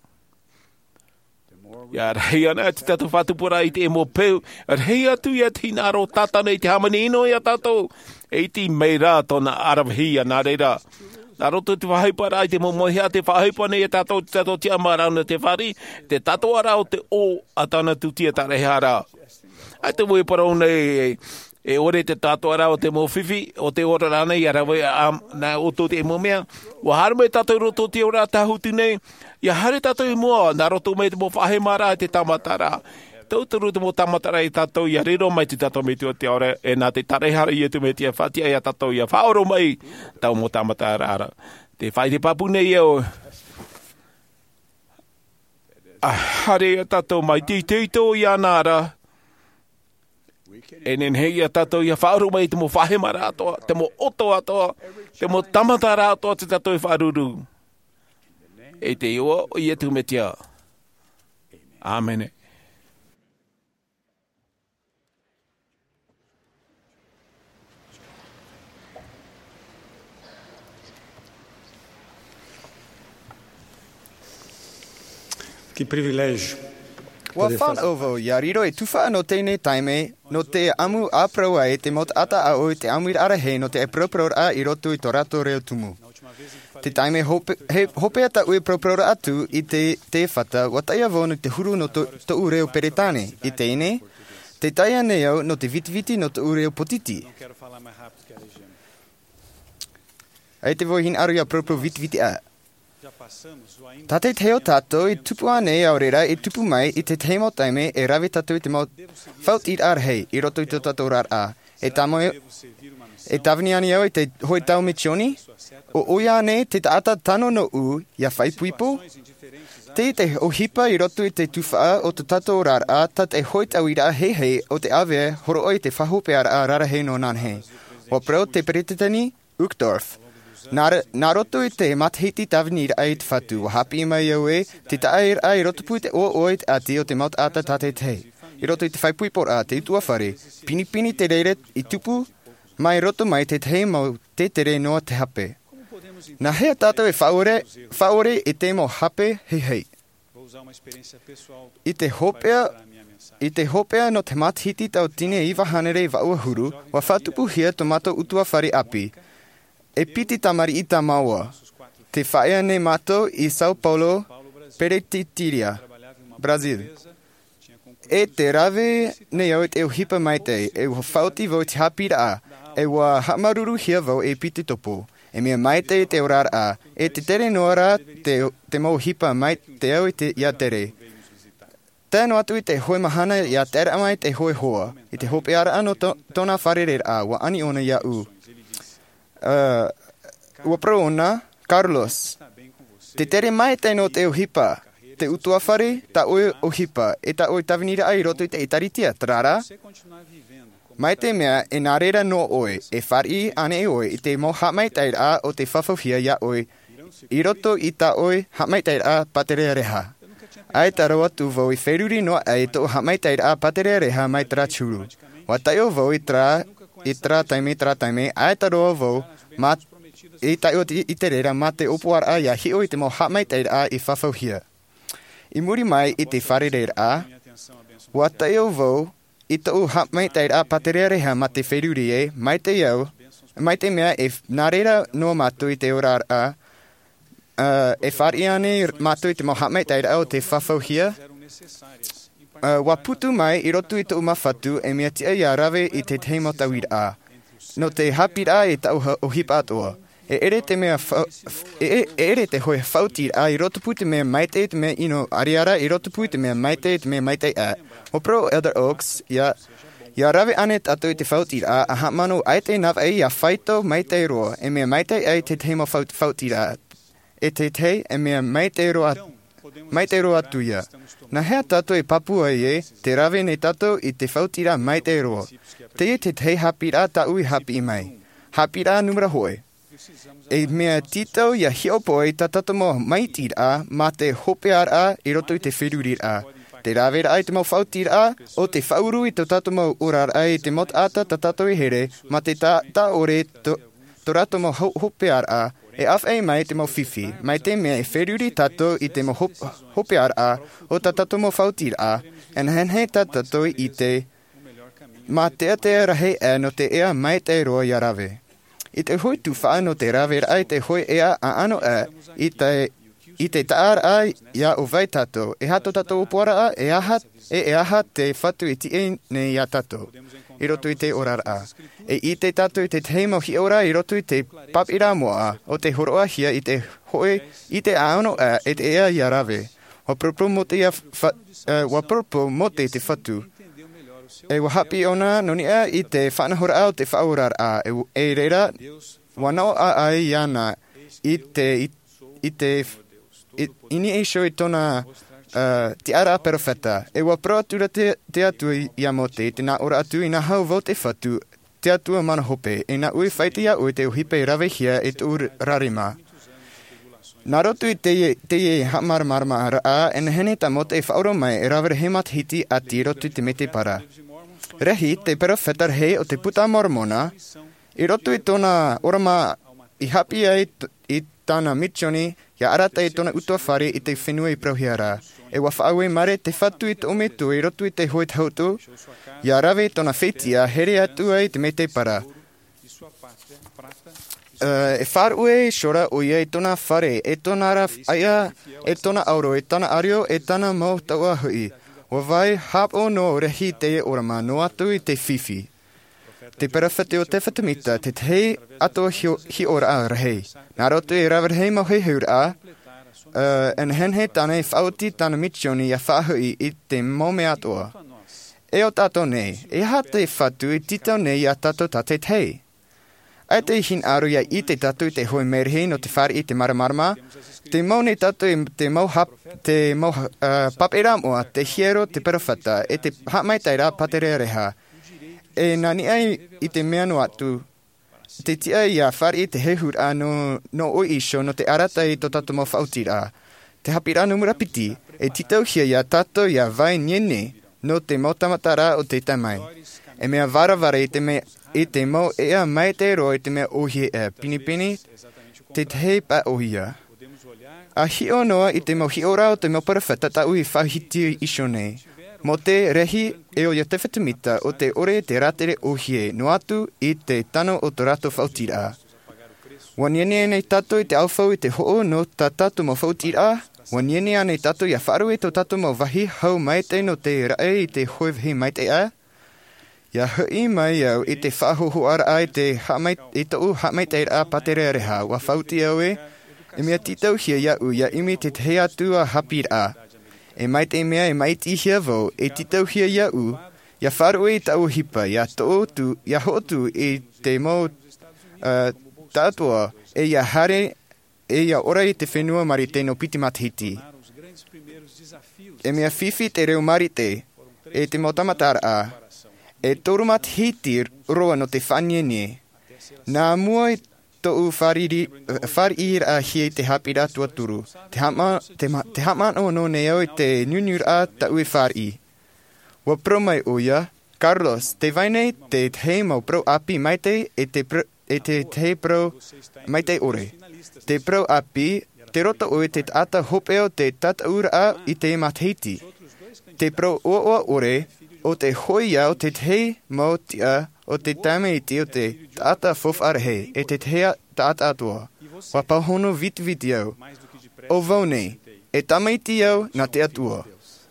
[SPEAKER 7] Ia rei ana te tato whatupura i te mo peu. Rei atu ia tinaro tatana i te hamanino ia tato. E ti mei rā tona arawhi ana reira. Nā roto te whahaipara i te mo mohia te whahaipane i tato te tato tia marana te whari. Te tato ara o te o atana tutia tarehara. Ai te mui parau nei e ore te tato ara o te mo whiwhi o te ora rana i arawe nā oto te mo mea. Wa harme tato roto te ora tahuti nei. Ia hare tato i mua, nā roto mei te mo whahe mara te tamatara. Tauturu te mo tamatara i tato i a rero mai te tato me tua te ora. E nā te tarehara i tu me tia whatia i a tato i a whaoro mai. Tau mo tamatara ara. Te whai te papu nei eo. A hare a tato mai te teito i anara. E nen hei a tato i a whaoro mai te mo whahe mara atoa. Te mo oto atoa. Te mo tamatara atoa te tato i whaaruru. E te iwa o i etu me tia. Āmene.
[SPEAKER 8] Que privilégio.
[SPEAKER 9] Wa whan ovo, ia riro e tuwha no tēnei taime, no te amu a praua e te mot ata a o te amuir ara he no te e propror a i roto i tō rato reo tumu. Te taime hope, he, hope ata ue propror atu i te te whata wa taia vonu te huru no to, to ureo peretane. I teine, te taia neo no te vitiviti no te ureo potiti. Ai te vohin aru ia propro vitiviti a. Tate teo tato i tupu ane au rera i tupu mai i te teimo taime e rawe tato i te mau whaut ir ar hei i roto i te tato rar a. E tamo e, e tawni ani au i te hoi tau me tioni. O oia ane te taata tano no u ia whai puipo. te te o hipa I roto I te tufaa o te tato rara ta te hoit au ira hei hei o te awe horo oi te whahope ara rara hei no nan hei. Wa preo te perititani, Uchtdorf. Nā roto I te mathiti tavenir ai te whatu, wa hapi mai au e, te tae ai roto pui te o oit a te o te maut ata tate te. I roto I te whaipui por a te utua whare, pini pini te reire I tupu, mai roto mai te te mau te tere noa te hape. Nā hea tātou e whaore, whaore e te mo hape hei hei. I te hopea, I te hopea no te mathiti tau tine iwa hanere I waua huru, wa whatupu hia tomato utua whare api. E piti tamari I tā maua. Te whaea ne mato I Sao Paulo, Peretitiria, Brazil. E te rave ne au te uhipa mai te, e ua whauti vau te hapira a, e ua hamaruru hia vau e piti topo. E mea mai te te orar a, e te tere noara te, te mau hipa mai te au I te ia tere. Tēno atu I te hoe mahana ia tere mai te hoe hoa, I te hope ara ano to, tona wharerer a, wa ani ona ia u. Uh, ua pro ona, Carlos. Te tere mai te no te uhipa, te utua whare, ta oe uhipa, e ta oe tavenira ai roto I te itaritia, trara. Mai te mea e nā reira no oe, e whari ane e oe I te mo hamai tair a o te whawhawhia ia oe. I roto I ta oe hamai tair a paterea reha. Ai taroa tu vau I wheruri noa ai to hamai tair a paterea reha mai tra churu. Wa tai o vau I tra, I tra taime tra taime, ai taroa vau, ma I tai o I te reira ma te opoar a ia hi o I te mo hamai tair a I whawhawhia. I muri mai I te whare reira a, wa tai o vau, I tau hamai tair a paterea reha ma te wheruri e, mai te iau, mai te mea e nā reira no matu I te orar a, uh, e whari ane matu I te mo hamai tair a o te whawhawhia. Uh, wa putu mai I roto I tau mawhatu e mea tia ia rave I te teimo tawir a. No te hapira e tau o hipa atoa. E ere te mea e, e ere te hoe whautir a I roto pui te mea maite te mea ino ariara I roto pui te mea maite te mea maite a. Ho pro Elder Oaks, ia, ia rave ane tato I te whautir a, a hamano ai te nav ai ia whaito maite roa, e mea maite ai te teimo whautir a. E te te, e mea maite roa, maite roa tuia. Na hea tato e papua e, te rave ne tato I te whautira maite roa. Te e te te hapira ta ui hapi mai. Hapira numera hoe. E mea titau ia hiopoi ta tato mo maitir a, ma te hopear a I roto I te whirurir a. Te rāwera ai te mau whautir a, o te whauru I te tato mau urar ai te mot ata ta tato I here, ma te ta, ta ore to, to rato mau hopear a, e af ei mai te mau whiwhi, mai te mea e wheruri tato I te mau hop, hopear a, o ta tato mau whautir a, en hen hei ta tato I te, ma te atea rahe e no te ea mai te roa ia rave. I te hoi tu wha no te rāwera ai te hoi ea a ano e, I te I te taar ai ia o vai tato, e hato tato o puara a, e aha, e, e aha te whatu I ti e ne ia tato, I roto I te orar a. E I te tato I te teimo hi ora I roto I te papira moa, o te horoa hia I te hoe, I te aano a, e te ea ia rave. Wa propo mo te ia, uh, wa propo mo te te whatu. E wa hapi ona noni a I te whanahora au te whaorar a, e, e reira, wanao a ai iana I te, I, I te, I, ini e show I tona uh, te ara perfetta. E wa pro atura te, te atu I a mote, te nā ora atu I nā hau vau te whatu, te atua mana hope, e nā ui whaiti a ui te uhipe rave hia e te ur rarima. Nā rotu I te, te e hamamarama ara a, e na hene ta mote e whaoro mai e rawere he mathiti a ti rotu te me te para. Rehi, te perfetta hei o te puta mormona, I rotu I tona orama I hapi ai I tāna michoni, ia arata I tona utua whare I te whenua I prauhiara. E wa whaawe mare te whatu I te ometu I rotu I te hoi tautu, ia rave tona whetia here atu ai te me te para. Uh, e wharue shora o ia I tona whare, e tona ara aia, e tona auro, e tana ario, e tana mau taua hui. Wa vai hapo no rehi te e orama no atu I te whiwhi. Te perawhate o te whatamita, te te atoa hi, hi ora a rahei. Nā roto e rawar hei mau hei heur a, uh, en hen he tana e whauti tana michoni a whahui I te mome atoa. E o tato nei, e ha te whatu I titau nei a tato tate tei. Ai te hin aro ia I te tatu te hoi merhe no te whare I te maramarama. Te mau ne tatu e te mau, hap, te mau uh, papera moa te hiero te perawhata e te hamai taira patere reha. E nani ai I te mea no atu. Te tia ia whare te hehura no, no o isho no te arata I to tatu mau whautira. Te hapira no murapiti e titau hia ia tato ia vai niene no te mau tamatara o te tamai. E mea varavara I te mea I te mau ea mai te roa I te mea ohie e pinipini te te pa ohia. A hio noa I te mau hiora o te mau parawhata ta ui whahiti isho nei. Mo te rehi e o ia te whatumita o te ore te ratere ohie no atu I te tano o to rato whautira. Waniene nei tato I te awhau I te ho'o no ta tato mau whautira. Waniene nei tato ia wharu e to tato mau wahi hau mai te no te rae I te hoiwhi mai te a. Ia hui mai au I te whahoho ara ai te hamai, I tau hamai te ra patere reha wa whauti au e. E mea titau hia iau ia imi te te atua hapir a. E mai te mea e mai ti hia vau e titau hia iau. Ia wharu e tau hipa ia tōtu, ia hotu I te mau uh, tātua e ia hare e ia ora I te whenua mari te no piti mathiti. E mea whiwhi te reo mari te e te mau tamatara a. E toru mathiti roa no te whaniene. Nā mua I tōu wharir a hie te hapira tuaturu. Te hama, te, te hama o no neo I te nyunur a ta ui whari. Wa pro mai oia, Carlos, te vaine te te mau pro api mai te e te pro, e te te pro mai te ore. Te pro api, te rota oe te ata hopeo te tata ura a I te mathiti. Te pro oa ore, o te hoia o te te mau tia o te tameiti o te tata fof arahe e te tea tata atua. Wa pahono vit viti au. O vaune, e tameiti au na te atua.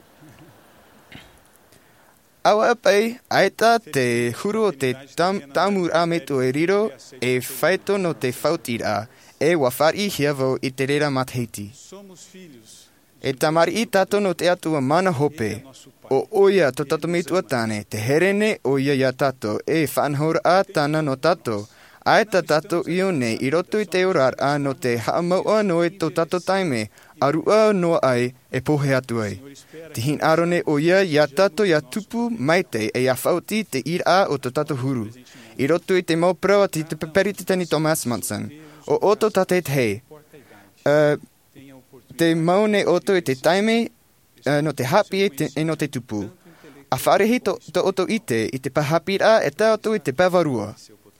[SPEAKER 9] Awa apai, aeta te huru o te tam, tamur ameto e riro e whaito no te whautira e wawhari hiavau I te rera matheiti. E tamari I tato no te atua mana hope. O oia to tato me tuatane, te herene oia ia tato, e whanhora a tana no tato. Aeta tato io ne, I roto I te orar a no te haamaua noe to tato taime, arua no ai e pohe atu ai. Te hin arone oia ia tato ia tupu maite e ia whauti te ir a o to tato huru. I roto I te mau prawa ti te peperiti tani Thomas Manson. O oto tate te hei. Uh, te mau ne oto I te taime, Uh, no te hapi e, te, e no te tupu. A wharehi to, to oto ite I te pahapira e te oto I te pavarua.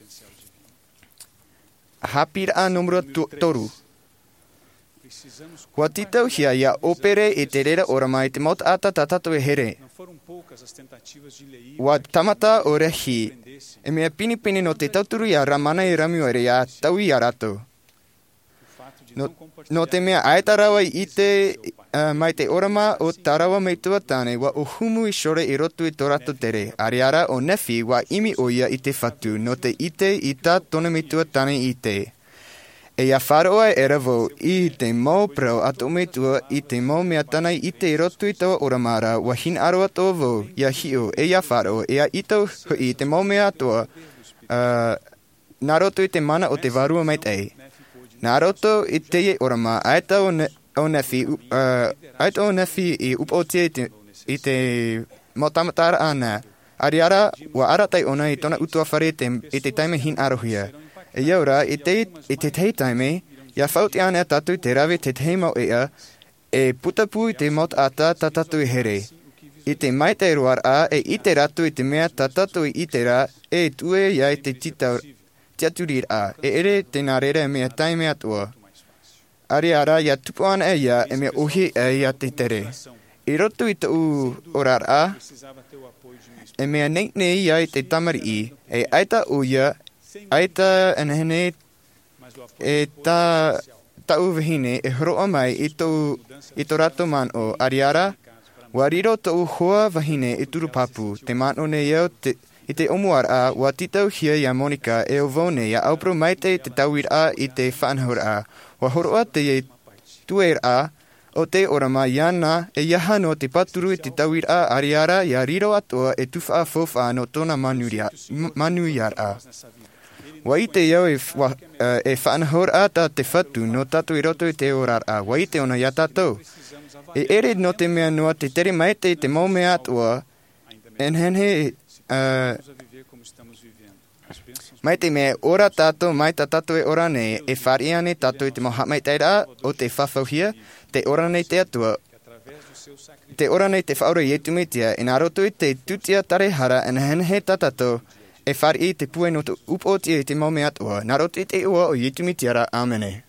[SPEAKER 9] Hapira numero toru. Wa titau hia ia opere e te rera orama I te maut ata tatato e here. Wa tamata o rehi. E mea pinipini no te tauturu ia ramana I ramiu ere ia tau I arato. No, no te mea aetarawa I te uh, mai te orama o tarawa mei tuatane wa o humu I shore I rotu I torato tere. Ariara o nefi wa imi oia I te whatu no te ite I ta tone mei tuatane I te. E ia wharoa e ravo I te mau prau ato mei tua I te mau mea tanai I te I rotu I tawa oramara wa hin aroa toa vau ia hio e ia wharo e ia ito hui te mau mea toa uh, nā roto I te mana o te varua mei tei. Nā roto I te ie orama, aeta o, ne, o nefi, uh, aeta o nefi I upotie I te, I te motamatara ana. Ariara, wa aratai ona I tona utua whare te, I te taime hin arohia. E iaura, I te, I te tei taime, ia whauti ana tatu te rawe te tei mau ea, e putapu I te mot ata ta tatu I here. I te mai te ruar a, e I te ratu I te mea ta tatu I te ra, e tue ia I te titau, tiaturir a, e ere te nārera e mea taime atua. Ariara, ia tupu ana e ia, e mea ohi e ia te tere. I roto I tau orar a, e mea neikne ia I te tamari I, e aita uia, aita enhene, e ta tau vahine, e horoa mai I tau, I tau rato man o Ariara, wariro tau hoa vahine I turu papu, te man o ne iau te, I te omuar a, wa titau hia ia Monica e o vone ia aupro mai te te tauir a I te whanhura a. Wa horoa te e tuer a, o te orama iana e iaha no te paturu I te tauir a Ariara ia riro atoa e tuwha fofa no tona manuiar a. Wai te iau e, uh, e whaanahor ata te whatu no tatu i roto i te orar a. Wai te ona ia tātou. E ere no te mea noa te tere mai te te mau mea atua. En hen he... Uh, mai te mea ora tātou mai ta tātou e ora nei. E whari ane tātou i te mau hamai teira o te whawhauhia. Te ora nei te atua. Te ora nei te whaura i etu metia. E nā roto i te tutia tarehara en hen he tātou. E whari i te pue no te upotia i te mau mea atua. Nā roto i te ua o i etu metiara. Āmene.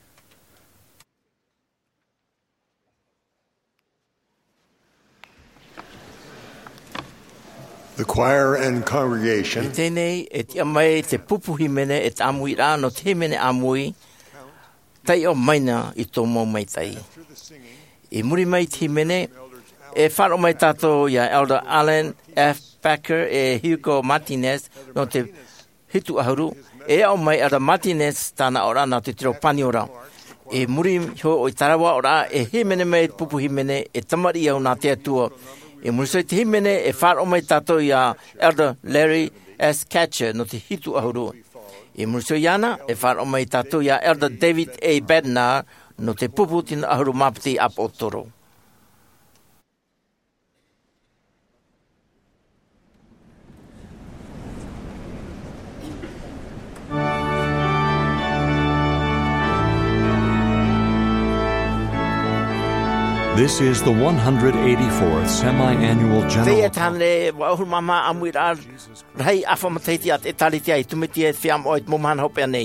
[SPEAKER 5] The choir and congregation
[SPEAKER 2] E tēnei, e tia mai te pupuhi mene e te amui rā no te mene amui, tai o maina i tō mō mai tai. E muri mai te mene, e wharo mai tātou ia Elder Alan F. Packer e Hugo Martinez no te hitu ahuru, e au mai Elder Martinez tāna ora nā te tiro pani ora. E muri ho o i tarawa ora, e he mene mai pupuhi mene, e tamari au nā te atua. E murisoi te himene e wharo mai tātou ia Elder Larry S. Catcher no te hitu ahuru. E murisoi ana e wharo mai tātou ia Elder David A. Bednar no te pupu tina ahuru mapiti ap o toro.
[SPEAKER 1] This is the one hundred eighty-fourth Semi-Annual
[SPEAKER 2] Te
[SPEAKER 1] General
[SPEAKER 2] e tāne wa ahuru mama amui rā rei awhamataiti at e tariti ai tumiti e whiam oit mumhan hopea nei.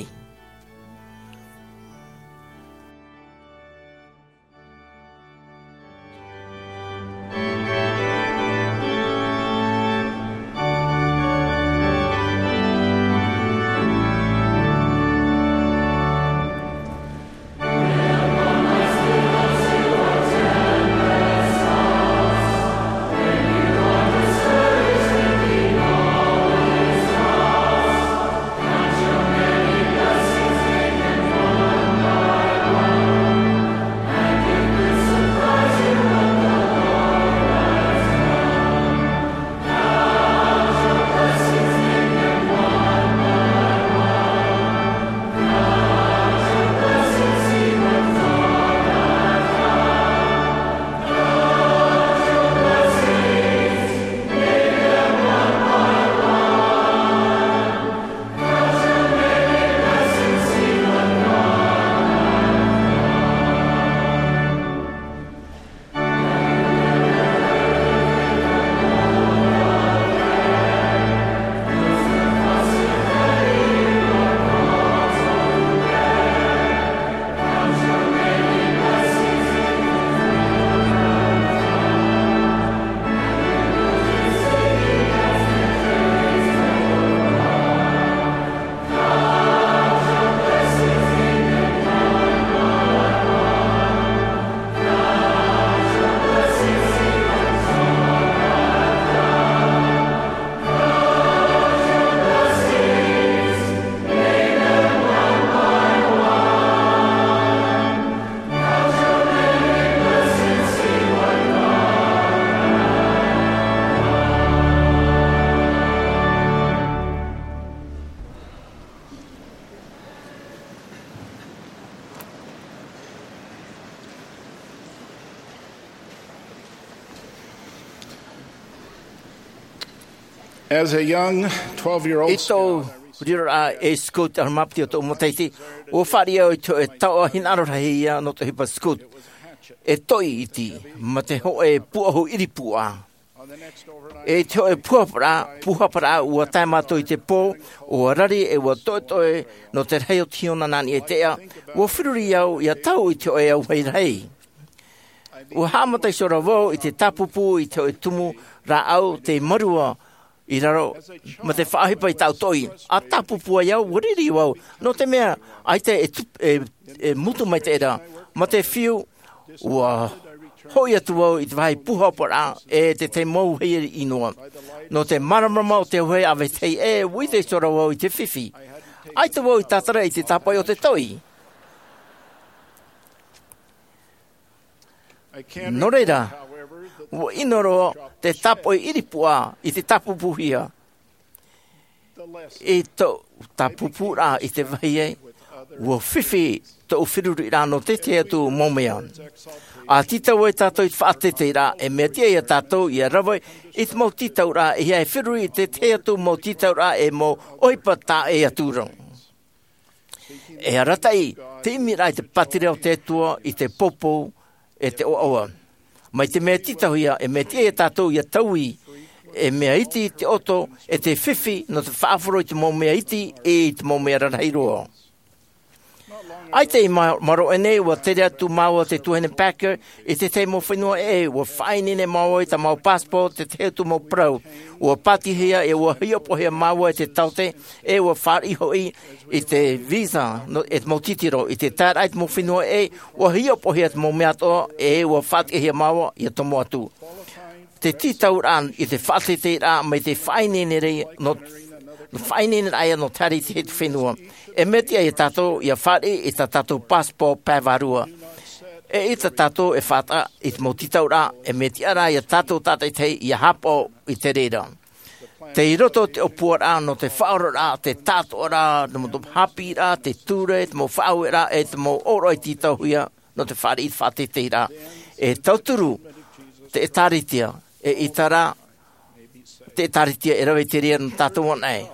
[SPEAKER 10] As a young twelve-year-old
[SPEAKER 2] Ito rira e skut ar mapti o tō moteiti, o whari au i tō e tau a hinaro rahi ia no tō hipa skut. E toi iti, ma te ho e puahu iri pua. E tō e puapara, puhapara ua taimato i te pō, o rari e ua toi toi no te rei o tiona nani e tea, ua whiruri au ia tau i tō e au hei rei. Ua hamatai sora wau i te tapupu i tō e tumu ra au te marua I raro, ma te whaahipa I tau toi, a tapupua iau, wariri wau, no te mea, ai te e, e, e mutu mai te era, ma te whiu, ua hoi atu wau I te wahi puhapara, e te te mau hei inoa. No te maramarama o te hoi awe tei e, wui te sora wau I te whiwhi. Ai te wau I tatara I te tapai o te toi. No reira, Wa inoro te tapo I iripua I te tapu puhia. e to ta pupura i te vaie wo fifi to whiruri rā no te te atu momea. A titau e tātou i te whaate te rā, e mea tia i a tātou i a rawai, i te mau titau rā, e hei whiruri i te te atu mau titau rā, e mo oipa tā e atūrong. E a ratai, te imi rā i te patireo te atua, i te popo, e te oaua. Mai te mea titau ia, e mea tia i a tātou i a taui, e mea iti te oto, e te whiwhi, no te whaafuro i te mau mea iti, e i te mau mea ranairoa. Ai te maro e nei, wa tere atu maua te tuhene packer, e te te mo whenua e, wa whainene maua i ta mau passport, te te atu mo prau. Wa pati hea e wa hiopo hea maua e te taute, e wa whar iho i, i te visa, no, e te mo titiro, i te tārai te mo whenua e, wa hiopo hea te mo meatoa, e wa whati hea maua i a tomo atu. Te titau ran, i te whate te rā, mai te whainene rei, no whainene aia no tari te he te whenua. E metia e tātou i a whare i ta tātou passport pēwarua. E i ta tātou e whata i te motitau rā, e metia rā i a tātou tātai te i a hapo i te reira. Te i roto te opua rā, no te whaoro rā, te tātou rā, no mo te hapi rā, te ture, te mo whau rā, e te mo oro i titau huia, no te whare i te whate te rā. E tauturu, te e tāritia, e i ta rā, te e tāritia e rawe te rea no tātou anai.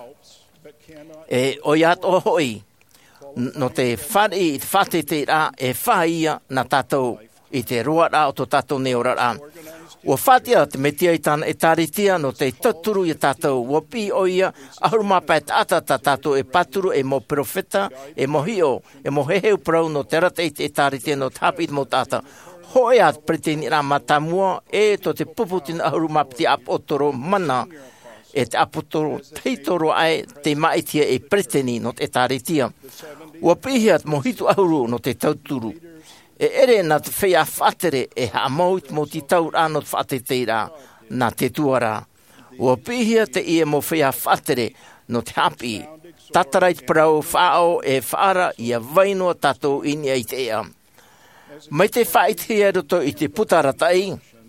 [SPEAKER 2] E o iat o hoi, no te whare i te whate te rā, e whaia na tātou i te roa rā o to tātou neora rā. Ua whatia te metia i tāna e tāritia no te taturu i tātou. Ua pi o ia, ahuruma pai tāta tā tātou e paturu e mo profeta, e mo hio, e mo heheu prau no te rata i te tāritia no tāpi mo tāta. Hoi at preteni rā matamua, e to te puputina ahuruma piti apotoro mana, e te apotoro teitoro ai te maitia e preteni no te tāritia. Ua pihiat mo hitu ahuru no te tauturu. E ere na te whea whatere e ha mauit mo ti tau rā no te whate te rā na te tuara. Ua pihiat te ia mo whea whatere no te hapi. Tatarait parau whao e whaara i a vainoa tatou ini ai te ea. Mai te whaitia roto i te putaratai,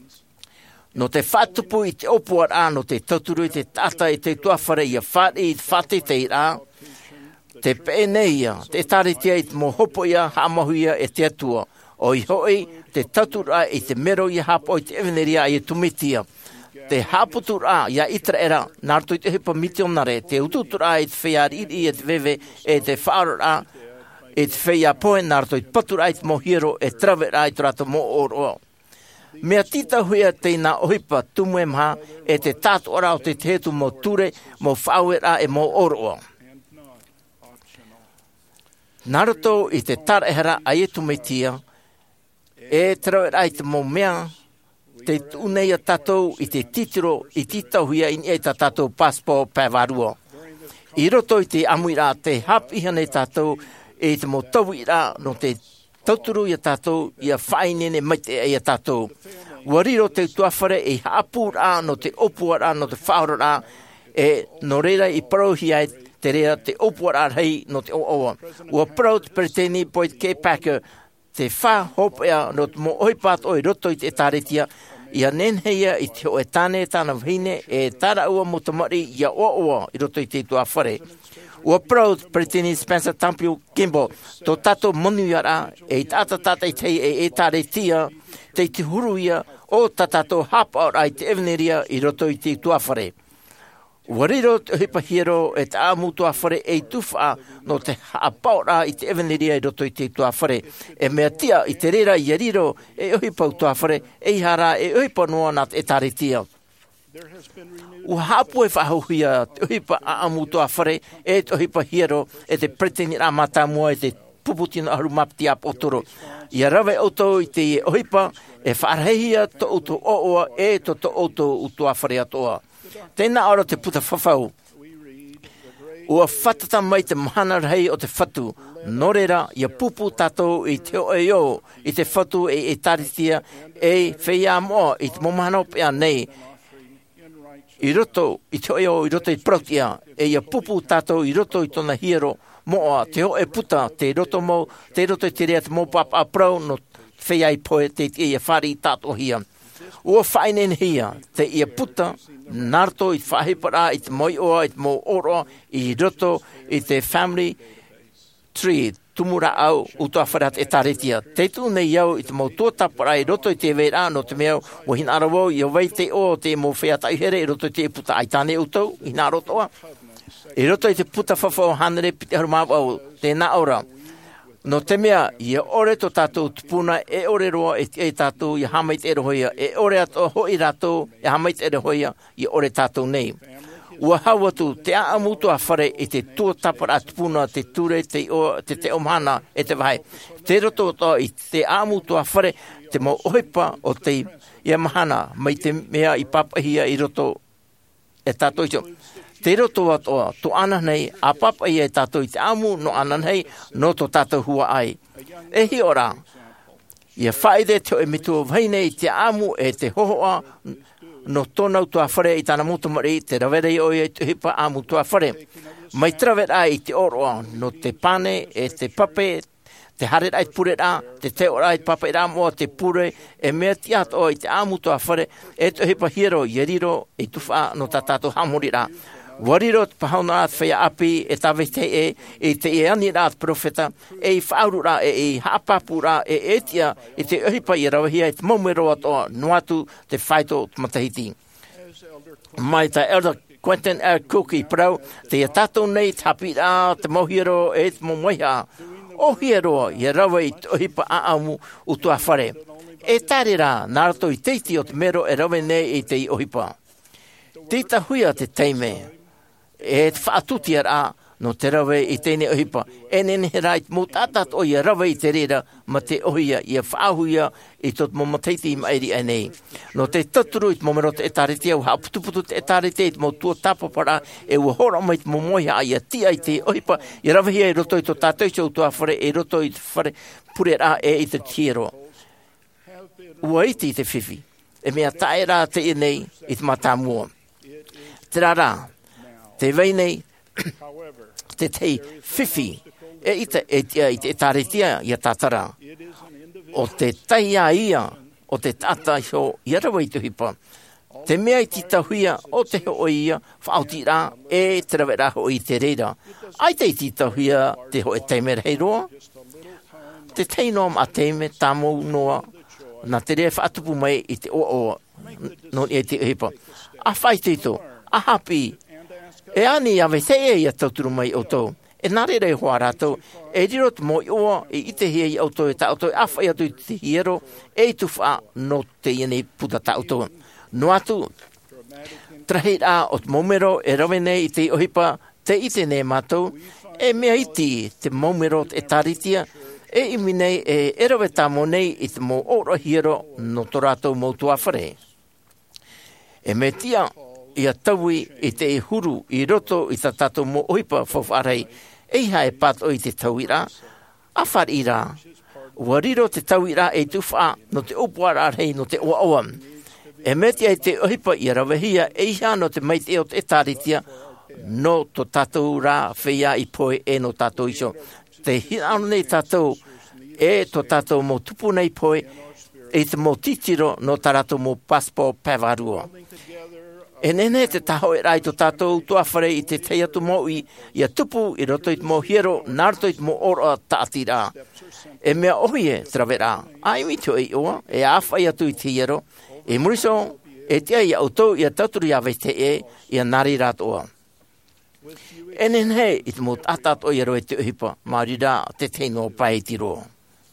[SPEAKER 2] no te whatupu i te opua rā, no te tauturu i te tata i te tuawhare i a whare i te whate te rā, te pēneia, te tāritia i te mohopo ia, hamahuia e te atua. O i hoi, te tauturu i te mero i hapo i te eveneria i tumitia. Te haputu rā, ia itra era, nārtu i te hepa mitionare, te ututu rā i te wheariri i te veve, e te whaaro rā, e te whea poe, nārtu i te patu rā i te mohiro, e trawe rā i te rata mo oroa. Mea tita huia te nā ohipa tumue maha e te tātu ora o te tehetu mo ture, mo whaue rā e mo oroa. Naruto i te tarehara a e tumetia, e trawe rā i te mo mea, te unei a tātou i te titiro i tita huia in e ta tātou passport pēwarua. I roto i te amui rā te hapi hane tātou e te mo tawi rā no te tauturu i a tātou, i a whainene maite i a tātou. Wariro te tuawhare e haapu rā no te opua rā no te whaoro rā, e no reira i parohi ai te rea te opua rā rei no te oawa. Ua parau te preteni poi te kepaka, te wha hopea no te mo oipat oi roto i te tāretia, i a nenheia i te oe tāne tāna vahine, e tāra ua mo tamari i a oawa i roto i te tuawhare. Ua proud preteni Spencer Tampio Kimbo, tō tato monu ia rā, e i tāta tāta i tei e e tāre tia, te te huru ia, o tā tato hapa ora i te eveneria i roto i te tuawhare. Ua riro te hipa hiro e te āmu tuawhare e i tuwha no te hapa ora i te eveneria i roto i te tuawhare. E mea tia i te rera i a riro e ohipa tuawhare, e i hara e ohipa noa nā e tāre tia. Ua hapu e whahuhia te ohipa a amu toa whare e te ohipa hiro e te preteni rā matamua e te puputina aru mapti ap otoro. Ia rawe auto i te ohipa e wharehia to uto ooa e to to auto utoa whare atoa. Tēnā ora te puta whawhau. Ua whatata mai te mahana rei o te whatu. Norera ia pupu tātou i te oe o i te whatu e e taritia e whea moa i te momahana opea nei. I roto, i te oe o, i roto i protia, e ia pupu tātou i roto i tona hiro, moa, te ho e puta, te roto mo, te roto i te rea te mopap a prau, no whea i poe, te te ia whari tātou hia. Ua whainen hia, te ia puta, narto i whahipara, i te moi oa, i te mo oroa, i roto, i te family tree, tumura au, utoa wharat e taretia. Te tu nei au, i te mo tuatapara, i roto i te vera, no te mea, o hina arawau, i o wei te o, te mo whea taihere, i roto i te puta aitane utou, i nā rotoa. I roto i te puta whawhau hanere, pite harumawau, te nā ora. No te mea, i ore to tātou tupuna, e ore roa e, e tātou, i hamait e rohoia, e ore ato hoi rātou, e hamait e rohoia, i ore tātou nei. Ua hawa tu, te a amutu a whare e te tua tapara tupuna, te ture, te, o, te te omhana, e te vai. Te roto to i te a amutu a whare, te mo ohipa o te ia mahana, mai te mea i papahia i roto e tātou iso. Te roto atoa, to ana nei, a papahia e tātou i te amu, no ana nei, no to tātou hua ai. E hi ora, ia whaide te o e mitua vaine i te amu e te hohoa, no tōnau tua whare i tāna mutamari, te rawere i oia i te hipa amu tua whare. Mai trawera i te oroa, no te pane e te pape, te haret ai pure rā, te te ora ai pape rā moa te pure, e mea ti ato i te amu tua whare, e te hipa hiro i riro i tuwha no tā tātou hamuri rā. Wariro te pahauna at whea api e tawe te e, e te e ani rā at profeta, e i whauru rā, e i haapapu rā, e etia, e te uhipa i rawahia, e te maumero atoa, noatu te whaito matahiti. Mai ta Elder Quentin R. Cook i prau, te e tātou nei tapi rā, te mohiro e te momoiha. O hiero, i rawa i te uhipa aamu u tua whare. E tari rā, nārato i teiti o te mero e rawe nei i te i uhipa. Tita huia te teime. E te whaatutia rā, no te rawe i tēne ohipa. E nene he rai, mō tātat o ia rawe i te rera, ma te ohia, ia whaahuia, i tot mō mataiti i maeri e nei. No te taturu i te momero te etarete, au haaputuputu te etarete, i te mō tua tapapara, e ua hora mai te momoiha, ia tia i te ohipa, i rawahia i roto i to tātou i tua whare, e roto i te whare pure rā, e i te tiero. Ua iti i te whiwhi, e mea tae rā te i nei, i te matamua. Te rā, te veinei, te tei whiwhi, e ita e te taretia i a tātara. O te taia ia, o te tata hio, i arawa i te hipa. Te mea i tita huia, o te ho ia, whaauti rā, e te rawe rā ho i te reira. Ai te i tita huia, te ho e teime rei roa. Te teinom a teime, tāmou noa, na te rea whaatupu mai i te o o, no i te hipa. A whai tito, a hapi, e ani awe te e ia tauturu mai o tau. E nare rei hoa rātou, e riro te moi oa, e i te hea i auto e ta auto, e awhai atu i te hiero, e i tuwha no te iene puta ta auto. No atu, trahi rā o te momero, e rawe nei i te ohipa, te i te ne mātou, e mea iti te momero e taritia, e imi nei e e rawe tā mo nei i te mo ora hiero no to rātou mo tua whare. E me tia, ia taui i te e huru i roto i ta tātou mo ohipa whawharei, e hae pato i te tauira, a wharira. Ua riro te tauira e tuwha no te opua rei no te oa oa. E metia i te ohipa i rawahia, e iha no te maite o te taritia, no to tātou rā whea i poe e no tātou iso. Te hinano nei tātou, e to tātou mo tupu nei poe, e te mo titiro no tātou mo paspo pavarua. E nene te taho e rai to tātou tua whare i te teia tu mo i, i a tupu i roto i te mo hiero, nārto i te mo ora tāti rā. E mea ohie trawe rā, ai mi teo i oa, e awhai atu i te hiero, e muriso, e tia i auto i a tauturu i awe te e, i a nari rāt oa. E nene i te mo tātat o i aro e te uhipa, maari rā te teino pai ti roa.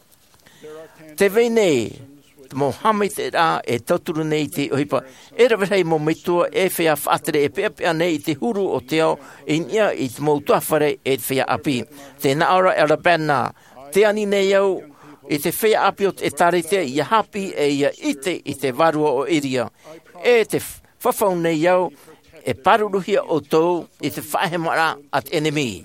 [SPEAKER 2] Te veinei, te mo hamai te rā e tauturu nei te ohipa. E rawirei mo meitua e whea whaatere e pea pea nei i te huru o te ao e nia i te mo tuawhare e te whea api. Te naora Alabama, te ani nei au i te whea api o te tarete i a hapi e i a ite i te varua o iria. E te whawhau nei au e paruruhia o tau i te whahemara at enemy.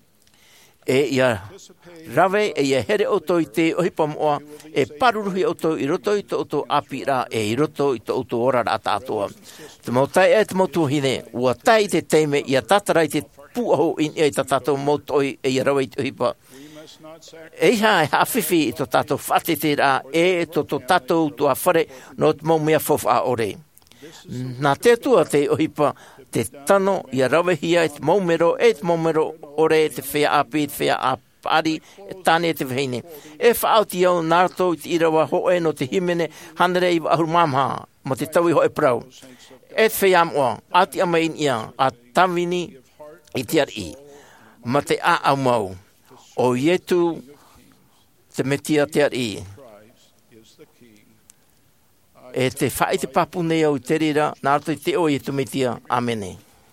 [SPEAKER 2] E ia rawe e ia here o tau i te ohipa moa e paruruhi o tau i roto i to o tau api rā e i roto i to o tau ora rā tātua. Te mau tai e te mau tuhine, ua tai te teime i a tatarai te puaho in i ta tātou mau toi e i rawe i te ohipa. Eha e hawhiwhi i tō tātou whate te rā e tō tō tātou tua whare no te mau mea whof a ore. Nā te tua te ohipa te tano i a rawehia e te maumero e te maumero ore te whea api, te whea apari, e tāne te wheine. E whaauti au nārtou i te irawa hoe no te himene hanere i ahuru mamha mo te taui hoe prau. E te whea amua, ati amain ia, a tawini i te ari. Ma te a au mau, o ietu te metia te ari. E te whae te papu nei au te rira, nā rātou i te o ietu metia. Amene.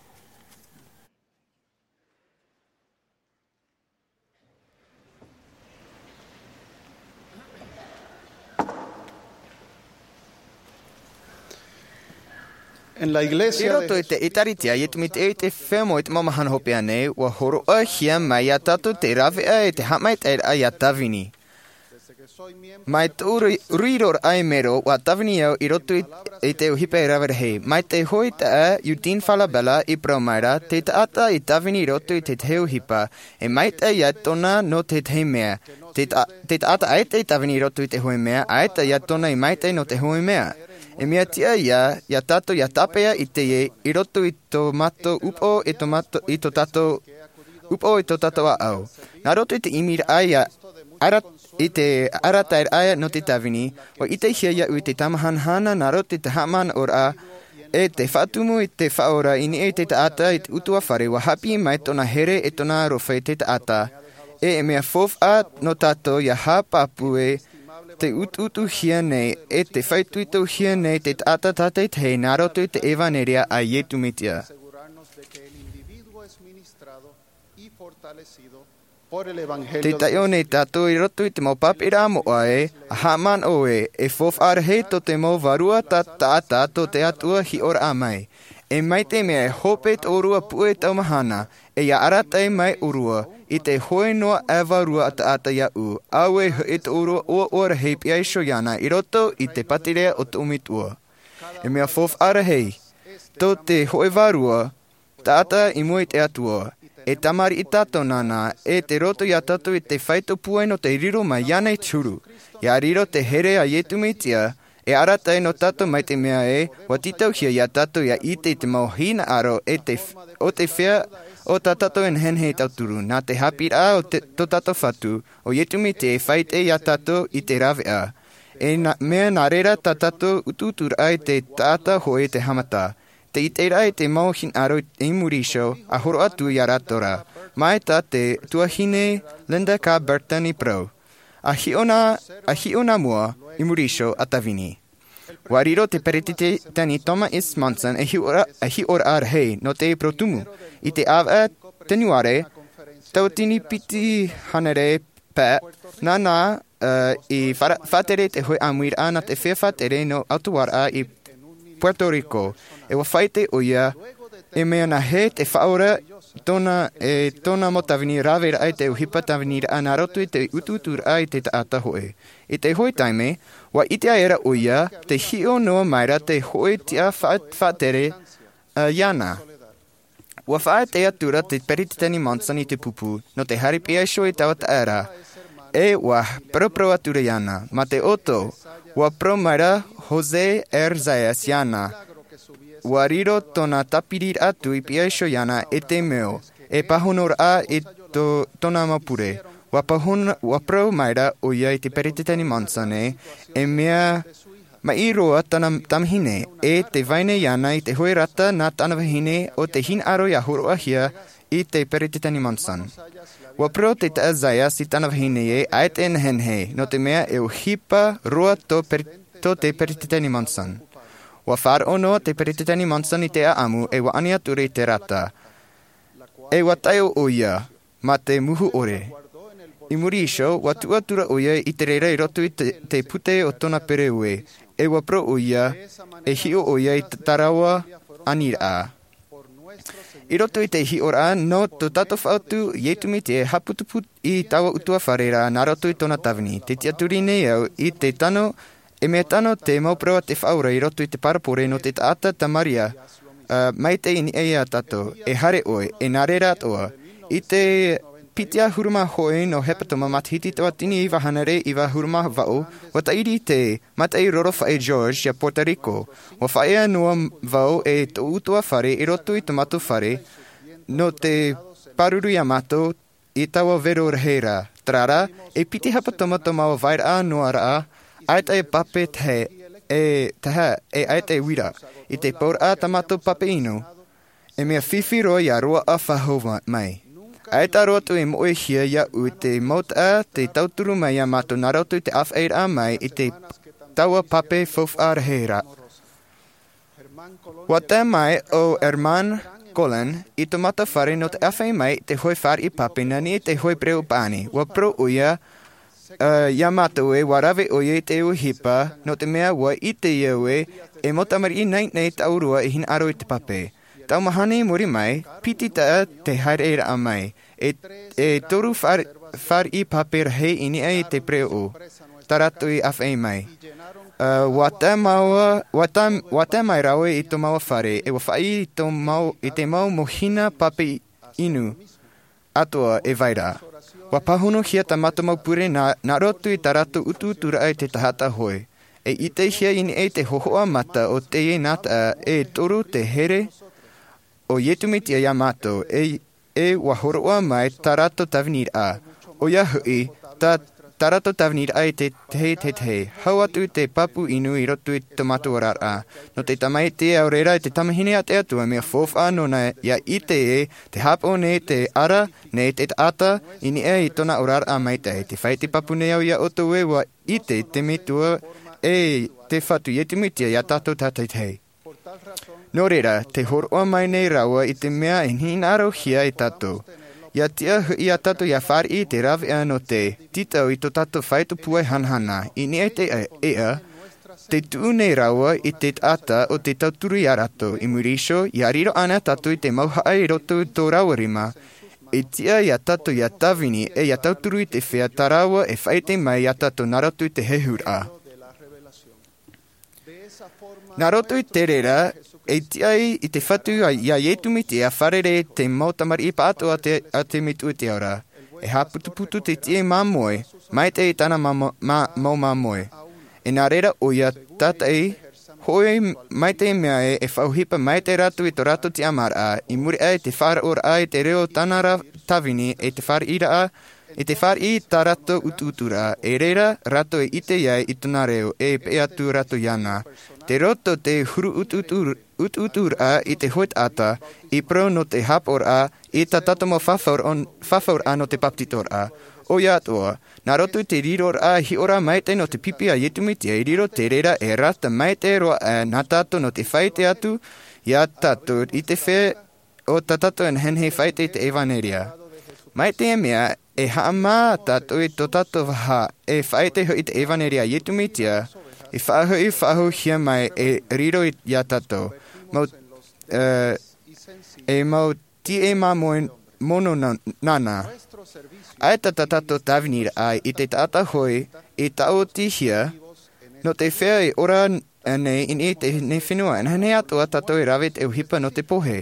[SPEAKER 3] En la
[SPEAKER 9] I
[SPEAKER 3] iglesia
[SPEAKER 9] roto i te itaritia, i te mite e te whemo i te mamahan hopea nei, wa horoa hia mai a tatu te rawea e te hamait e a ia tawini. Mai tū ruiror ai mero, wa tawini au i roto i te uhipa i rawera hei. Mai te hoi te a, Eugene Falabella i Promaira, te taata i tawini i roto i te te uhipa, e mai te ia tona no te te mea. Te taata ai te tawini i roto i te hoi mea, ai te ia tona i mai te no te hoi mea. E mea tia ia, ia tato ia tapea i te ie, i roto i tō mato upo i tō mato i tō tato, upo i tō tato a au. Nā roto i te imir aia, ara, i te aratair aia no te tawini, o i te hia ia ui te tamahan hana, nā roto i te haman ora, e te whatumu i te whaora, i ni e te taata i te utua whare, wa hapi mai tōna here e tōna rofa i te taata. E e mea fof a no tato ia hapapu e, te ututu hia nei, e te whaituito hia nei te tata tatei te nā roto i te evaneria a ietu mitia. Te taio nei tato i roto i te mau papira moa e, a haman o e, e fof arhe to te mau varua ta tata to te atua hi ora amai. E mai te mea e hope te orua pue tau mahana, e ia aratai mai orua, i te hoi noa ewa rua ata ata ia u, au e hui te orua ua ora hei pia i shoyana i roto i te patirea o te umitua. E mea fof ara hei, tō te hoi varua, tata i mua i te atua, e tamari i tato nana, e te roto ia tato i te whaito puai no te riro mai ianei turu, ia riro te here a ietu mitia, e aratai no tato mai te mea e, wa titau hia ia tato ia i te te mau hina aro e te, o te whea o ta tato en hen hei tau turu, nā te hapira o te, to tato whatu, o ietumi te e whaite ia tato i te rawea. E na, mea nā rera ta tato ututur ai te tata hoi te hamata. Te i te rai te mau hin aro i murisho, a horo atu i aratora. Mai ta te tuahine Linda K. Burton i pro. A hiona, a hiona mua i murisho a tawini. Wariro te peretite tani Thomas Monson e hi ora, e hi ora ar hei no te protumu. I te awa tenuare, tau tini piti hanere pē, nana uh, i whatere te hoi amuir ana te whea whatere no Autuara i Puerto Rico. E wa whaite o ia, e mea na he te whaora tona, e tona mo tawini rawera ai te uhipa tawini ana roto i te ututur ai te taata hoe. I te hoi taime, wa i te aera o ia, te hio noa maira te hoi tia whatere uh, iana. Wa whae te atura te perititani Monson i te pupu, no te haripia sho i tawa ta era. E wa pro-pro atura iana, ma te oto, wa pro maira Jose R. Zayas iana. Wa riro tona tapirir atu i pia sho iana e te meo, e pahonor a i to, tona mapure. Wa, pahon, wa pro maira o ia i te perititani Monson e, e mea ma i roa tana tamhine, e te vaine iana i te hoi rata nā tana wahine o te hin aro ia horoa hia i te perititani Monson. Wa pro te ta Zayas i tana wahine e ai te nhenhe, no te mea e o hipa roa to, per, to te perititani Monson. Wa whar ono te perititani Monson i te amu e wa ania ture i te rata. E wa taio o ia, ma te muhu ore. I murisho, wa tuatura o ia i te reira i roto i te, te pute o tona pere ue. E wa pro o ia, e hio o ia i te tarawa anira. I roto i te hi ora no to tato whautu ietumi te haputupu i tawa utua wharera nā roto i tona tawini. Te tiaturi nei au i te tano, e mea tano te mauprawa te whaura i roto i te parapore no te taata tamaria. Uh, mai te ini eia tato, e hare oe, e nare rat oa. I te pitia huruma hoe no hepatoma matahiti toa tini iwa hanare iwa huruma vau, wa tairi te matai roro whae George ya Puerto Rico. Wa whae anua vau e to utua whare i roto i tomato whare no te paruru Yamato i tawa vero reheira. Trara, e piti hapatoma to maua vaira anua raa, aita e pape te e taha e aita e wira, i te paur a tamato pape inu, e mea whiwhi roa ia roa a whahova mai. Aita roa tu e moe hia ia u te mauta te tauturu mai a mato narotu te awhair a mai i te taua pape fof a reheira. Wa te mai o Herman Colin, i te mata whare no te awhai mai te hoi whare i pape nani te hoi preo pani. Wa pro uia Uh, Yamato e warawe oie te uhipa no te mea wa i te iau e motamari i nei nei taurua i hin aro i te pape. Tau mahane mori mai, piti taa te haere era a mai. E, e toru whar, whar i pape rahe ini ai te preo. Tarato i awhai mai. Uh, wata maua, wata, wata mai rawe i to maua whare, e wawhai i, to mau, i te mau mohina pape inu atoa e vaira. Wa pahono hia ta matamau pure na, na rotu i tarato utu utura ai te tahata hoi. E ite hia ini e te hohoa mata o te e nata e toru te here o Yetumiti a Yamato e, e wahoroa mai tarato tavinir a. O ia hui, ta tarato tavinir ai te te te te. Hau atu te papu inu i rotu i tomato orar a. No te tamai te aurera i te tamahine a te atua mea fof ano na ia ite e te hapo ne te ara ne te ata ini e i tona orar a mai te. Te whai te papu ne au ia oto e wa ite te metua e te whatu Yetumitia ia tato tatai te. No reira, te horoa mai nei raua i te mea e hinaro hia i tato. Ia tia hui a tato ia whari i te rawe ano te, titau i to tato whaitu puai hanhana, i ni e te ea, te tuu nei raua i te ata o te tauturu i arato, i murisho, i ariro ana tato i te mauha ai roto tō rawarima, e tia ia tato ia tawini e ia tauturu i te whea tarawa e whaite mai ia tato narotu i te hehura. Narotu i te rera, e tiai i te whatu ia Yetumiti a wharere te mautamari i pāto a te, a te mitu i te ora. E haputuputu te tie mamoe, mai te i tana mau mamoe. E nā rera o ia tatai, hoi mai te mea e e whauhipa mai te ratu i to ratu te amara a, i muri ai te whara ora ai te reo tanara tawini e te whara ira a, e te whara i ta rato ututura, e reira rato e ite iai i tuna reo e pe atu rato iana. Te roto te huru ututur, ututur a i te hoit ata, i pro no te hapor a, i ta tatomo whafaur a no te paptitor a. O ia toa, nā roto te riror a hi ora maite no te pipi a Yetumiti e riro te reira e rata maite roa a nā tato no te whaite atu, ia tato i te whea o ta tato en henhei whaite te evaneria. Maite e mea, e haa maa tato i to tato waha e whaite ho i te evaneria Yetumitia, e whaahu i whaahu hia mai e riro i ia tato. Mau, uh, e mau ti e maa moe mono na, nana. Ai tata tato tavinir ai i te tata hoi i tau ti hia, no te whea e ora nei in i te ne whenua, en hane atua tato i rawe te uhipa no te pohe.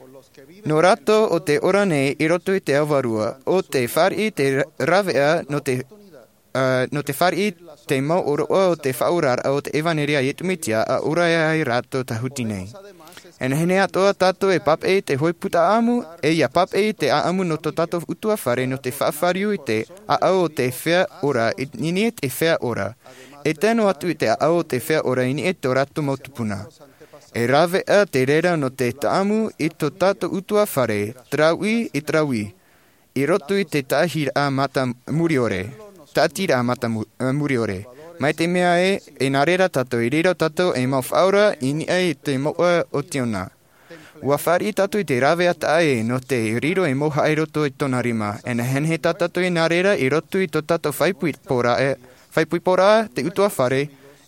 [SPEAKER 9] No rato o te ora nei i roto i te awarua, o te whari i te rawea no te, uh, no te whari i te mau oro o te whaurar o te evaneria Yetumitia a uraia i rato tahuti nei. En hene atoa tato e pape i te hoi puta amu, e ia pape i te aamu no to tato utua whare no te whaafariu i te aau o te whea ora, i nini e te whea ora. E tēno atu i te aau o te whea ora i ni e to rato mautupuna. E rawe a te rera no te taamu i to tato utua whare, traui i traui. I roto i te tahir a mata muriore, tatira a mata muriore. Mai te mea e, e nā rera tato i riro tato e mau whaura i ni e te moa o tiona. Ua whari tato i te rawe ata e no te riro e moha e roto i tona rima. E na henhe tato i nā rera i roto i to tato whaipui pora e, whaipui pora te utua whare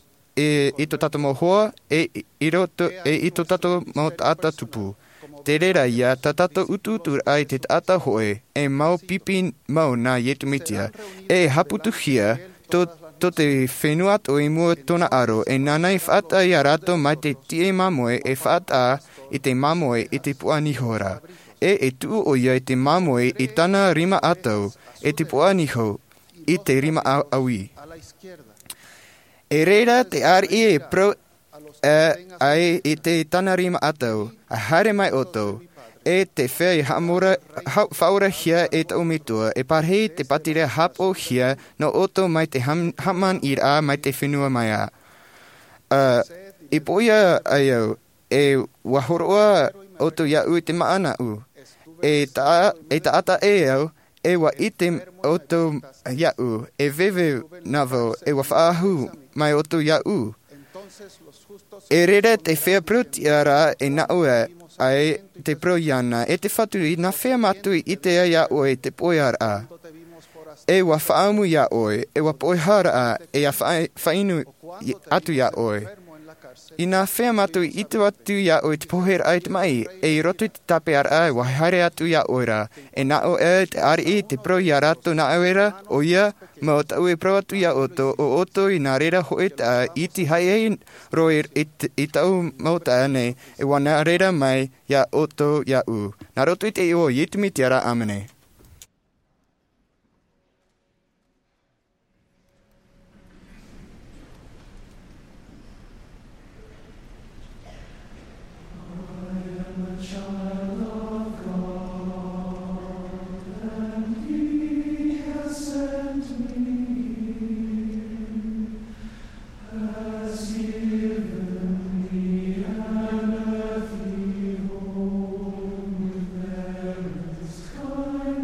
[SPEAKER 9] e i to tato mohoa e i roto e i to tato mo tata tupu. Te rera ia ta tato ututur ai te tata hoe e mau pipi mau nā Yetumitia. E haputu hia to to te whenuat o i mua tona aro e nanai whaata i a rato mai te tie mamoe e whaata i te mamoe i te pua nihora. e e tu o ia te mamoe i tana rima atau, e te poa niho, i te rima au aui. E reira te ar i e pro e ai i te tana rima atau, a hare mai oto, e te whea i hamura, ha, whaura hia e te umitua, e parhei te patire hapo hia no oto mai te ham, haman i rā mai te whenua mai a. Uh, I poia ai au, e wahoroa oto ia ui te maana u, e ta, e ta ata e au, e wa i te oto ia u, e veve navo, e wa whaahu mai oto ia u. E rere te whea prutia rā e na ue, ai te proiana, e te whatu i na whea matui i te ia oe te poia rā. E wa whaamu ia oe, e wa poihara a, e a whainu atu ia oe. I nā whea matui i te atu ia oe te pohera ai te mai, e i roto te tape ar ai, wa haere atu ia oe rā. E na o e te ari i te pro ia rato na auera, o ia, ma o tau e pro atu ia oto, o oto i nā rera hoe ta i ti hai ei roi i, i tau mauta nei, e wa nā rera mai ia oto ia u. Nā roto i te i o i te mi tiara amene.
[SPEAKER 11] Kind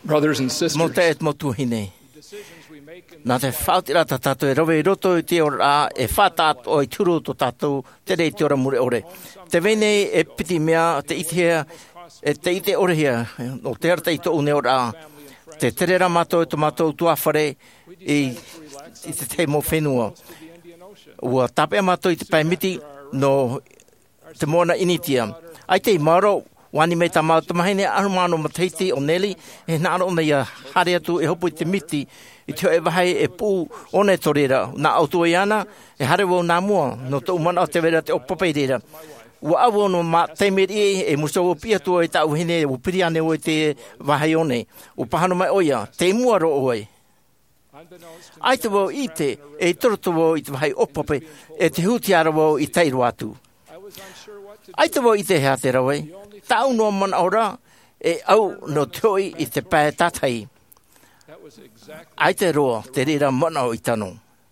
[SPEAKER 10] Brothers and
[SPEAKER 2] Mo
[SPEAKER 10] sisters,
[SPEAKER 2] te et mo tuhine. Nā te whautira ta tātou e rowe i roto i te ora e whatat o i turu to tātou te rei te ora mure ore. Te vene e piti mea te itea e te ite ore hia o te arta i to une ora. Te terera mato e to mato tuawhare i, i te te mo whenua. Ua tapea mato i te paimiti no te moana initia. Ai te maro wani me ta mau tamahine arumano mateiti o Nelly e nāra ona ia hare atu e hopu i te miti i te e wahai e pū one torera nā autu e ana e hare wau nā mua no te umana o te vera te opope reira. Ua awu no ma teimeri e muso o pia tua e tau hine o piri ane o te wahai one. O pahano mai oia, te mua ro oe. Ai te wau i te e toroto wau i te wahai opope e te hutiara wau i teiru atu. Ai te wau i te hea te rawe. Tau no mana ora e au no toi i te pae tatai. Ai te roa, te rira mana o i tano.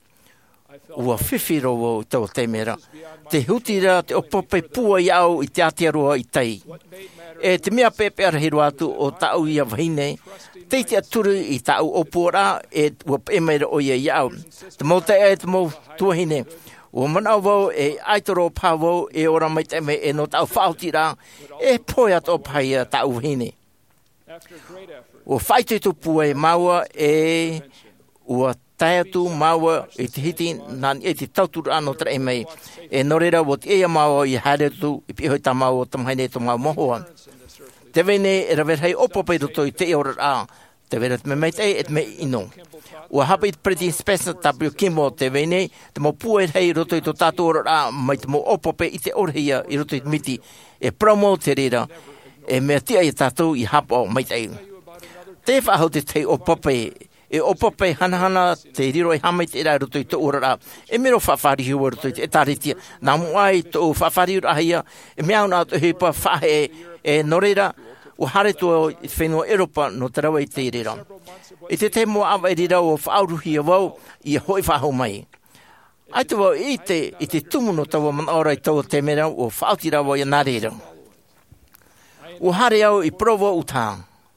[SPEAKER 2] Ua whiwhiro o tau te mera. Te hutira te opope pua i au i te atearoa i tei. E te mea pepe arahiru atu o tau i a wahine. Te te aturu i tau opora e ua pemera o ia i au. Te mau te e te mau tuahine. Ua manau wau e aitoro pāwau e ora mai te me e no tau whautira e poi ato paia tau hine. Ua whaitu tu pua e maua e ua tai atu maua i te hiti nan e te tautura ano tra e mei. E norera o te ea maua i haere tu i pihoi ta maua tamhaine to mau mohoa. Te vene e rawerhei opope roto i te ora a. Te vera te me mei te e te me ino. Ua hapa i te preti spesa tapu kimo te vene, te mo pua hei roto i to tātou ora mai te mo opope i te orhia i roto i te miti. E promo te rira, e mea tia i tātou i hapa o mai te. Te whahau te te opope, e opope hanahana te riro e hamai te ira roto i te ora. E mero whawhari hua roto i te taritia. Nā muai tō whawhari ura hia, e mea una atu hipa whahe e norera, o hare tua i whenua Europa no te rawa i te rira. I te te mua awa i rira o whauruhia wau i hoi whahau mai. Ai te wau i te, i te tumu no tawa man ora i tawa te mera o whauti rawa i nā rira. O hare au i provo utā.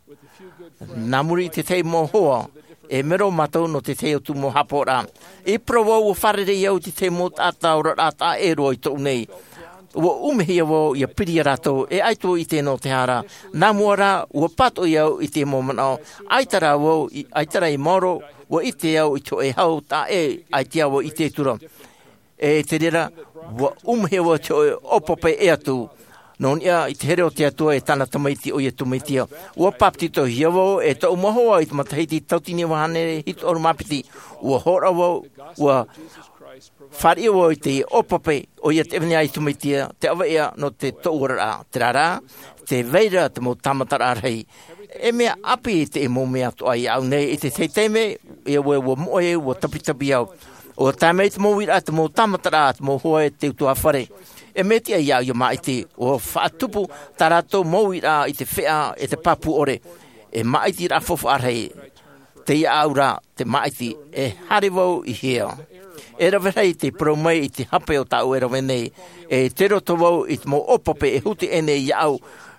[SPEAKER 2] Nā muri i te te mo hoa e mero matau no te te o tumu hapora. I provo o wharere au te te mo tata ora rata e roa i tau nei. Ua umehia wau i a piri rato e aito i te no te hara. Nā muara ua pato i au i te momanao. Aitara wau, aitara i moro, ua i te au i to e hau ta e aitia wau i te tura. E te rera, ua umehia wau to e opope e atu. Non ia i te here o te atua e tana tamaiti o i atu maitia. Ua papti to hia wau e tau mahoa i te matahiti tautini wahane hit oru mapiti. Ua hora wau, ua whari o i te opope o ia te evene ai tumaitia, te awa ea no te toura a. Te rara, te veira te mo tamatara arhei. E mea api te e mo mea to ai au nei, i te te teime, e ua ua moe, ua tapitapi au. O tamei te mo wira te mo tamatara, te mo hoe te utua whare. E me te ai au i mai te, o whaatupu tarato mo wira i te whea e te papu ore. E mai te rafofu arhei, te ia aura, te mai te, e harewau i hea. E rawerhei te promei i te hape o tau e rawenei. E te roto wau i te mo opope e huti ene i au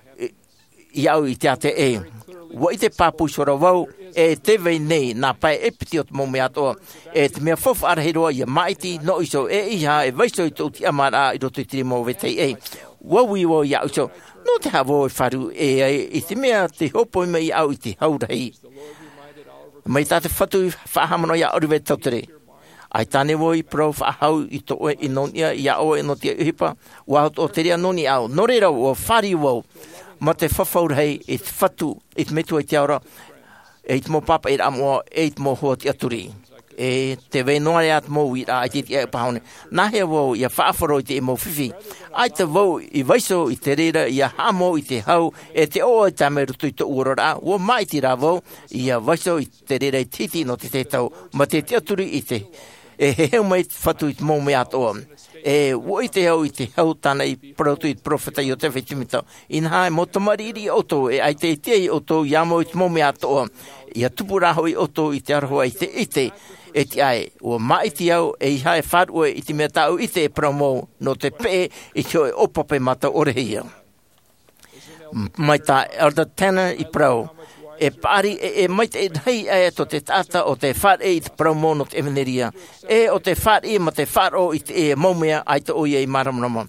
[SPEAKER 2] i au i te ate e. Wa i te papu sora wau e te vei nei nā pai e piti o te mo mea toa. E te mea fofu arahiroa i a maiti no iso e iha e vaiso i tō ti amara i roto i tiri mo vetei e. Wau i wau i au so. No te hawo e wharu e i te mea te hopo i mei au i te haurei. Mai tā te whatu i whahamano i a oriwe tautere. Ai tane wo i pro whahau i to e inonia i a o e no tia uhipa, ua o te rea noni au. Norera o whari wau, ma te whawhaurhei e te whatu, e te metua i te aura, e te mo papa i ramoa, e te mo hoa te aturi. E te wenoare at mo i ra, ai te tia upahone. Nahea wau i a whaafaro i te e mo whiwhi. Ai te wau i vaiso i te rera, i a hamo i te hau, e te oa i tame rutu i te uorora, ua mai ti ra wau, i a vaiso i te rera i titi no te te tau, ma te te aturi i te e he heu mai whatu i te mō mea toa. E wo i te hau i te hau tana i proto i te profeta i o te whetimita. I nā e mo tamariri oto e ai te te i oto i amo i te mō mea toa. I a tupuraho i oto i te arhoa i te ite e te ai. Ua mai ti au e i hae wharua i te mea tau i te e promo no te pe i te oe opope mata orehia. Mai tā Elder Tanner i prau. e pari e, e mai te hei e to te tata o te whare i te promono te eveneria. E o te whare ma te wharo i te e maumea ai te oia i maramrama.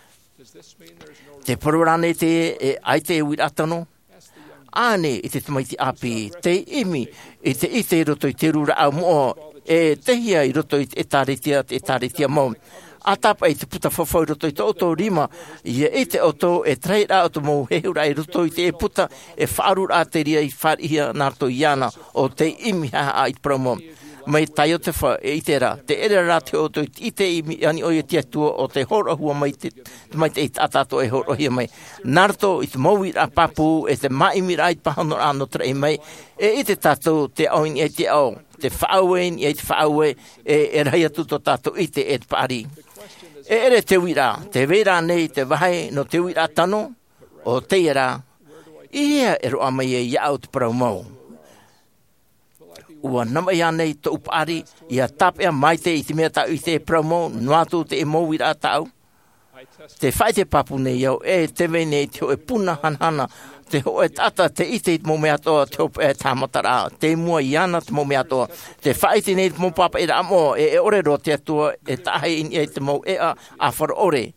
[SPEAKER 2] Te pororane te e ai te wira atano. Ane i te tamaiti api, te imi i te i te roto i te rura au mo e te hia i roto i te tāritia, te tāritia mo. A tapa i te puta whawhau roto i te oto rima, ia i te oto e trei rā o te mou heura i roto i te e puta e wharu rā te ria i wharia nārto i ana o te imi haa a i te promo. Mai tai o te wha e i te rā, te ere rā te oto i te imi ani o i te atua o te hora hua mai te, mai te i tātāto e hora hia mai. Nārto i te mauwi rā papu e te maimi rā i pahano rāno trei mai, e i te tātou te oin e te au, te whaauein e te whaaue e, e rai atu to tātou i te e te pari. E ere te wira, te wera nei te wahai no te wira tano, o te ira, ia e roa mai e iau te praumau. Ua namai anei te upari, ia tapea mai te i te mea tau i te praumau, nuatu te e mou wira tau. Te whai te papu nei iau, e te wene te ho e puna hanhana, te ho e tata te ite i te mo mea toa, te hope e tāmatara, te mua i ana te mo mea toa, te whai te nei te mo papa e ramo, e e ore ro te atua, e tahe in e te mo e a a whara ore.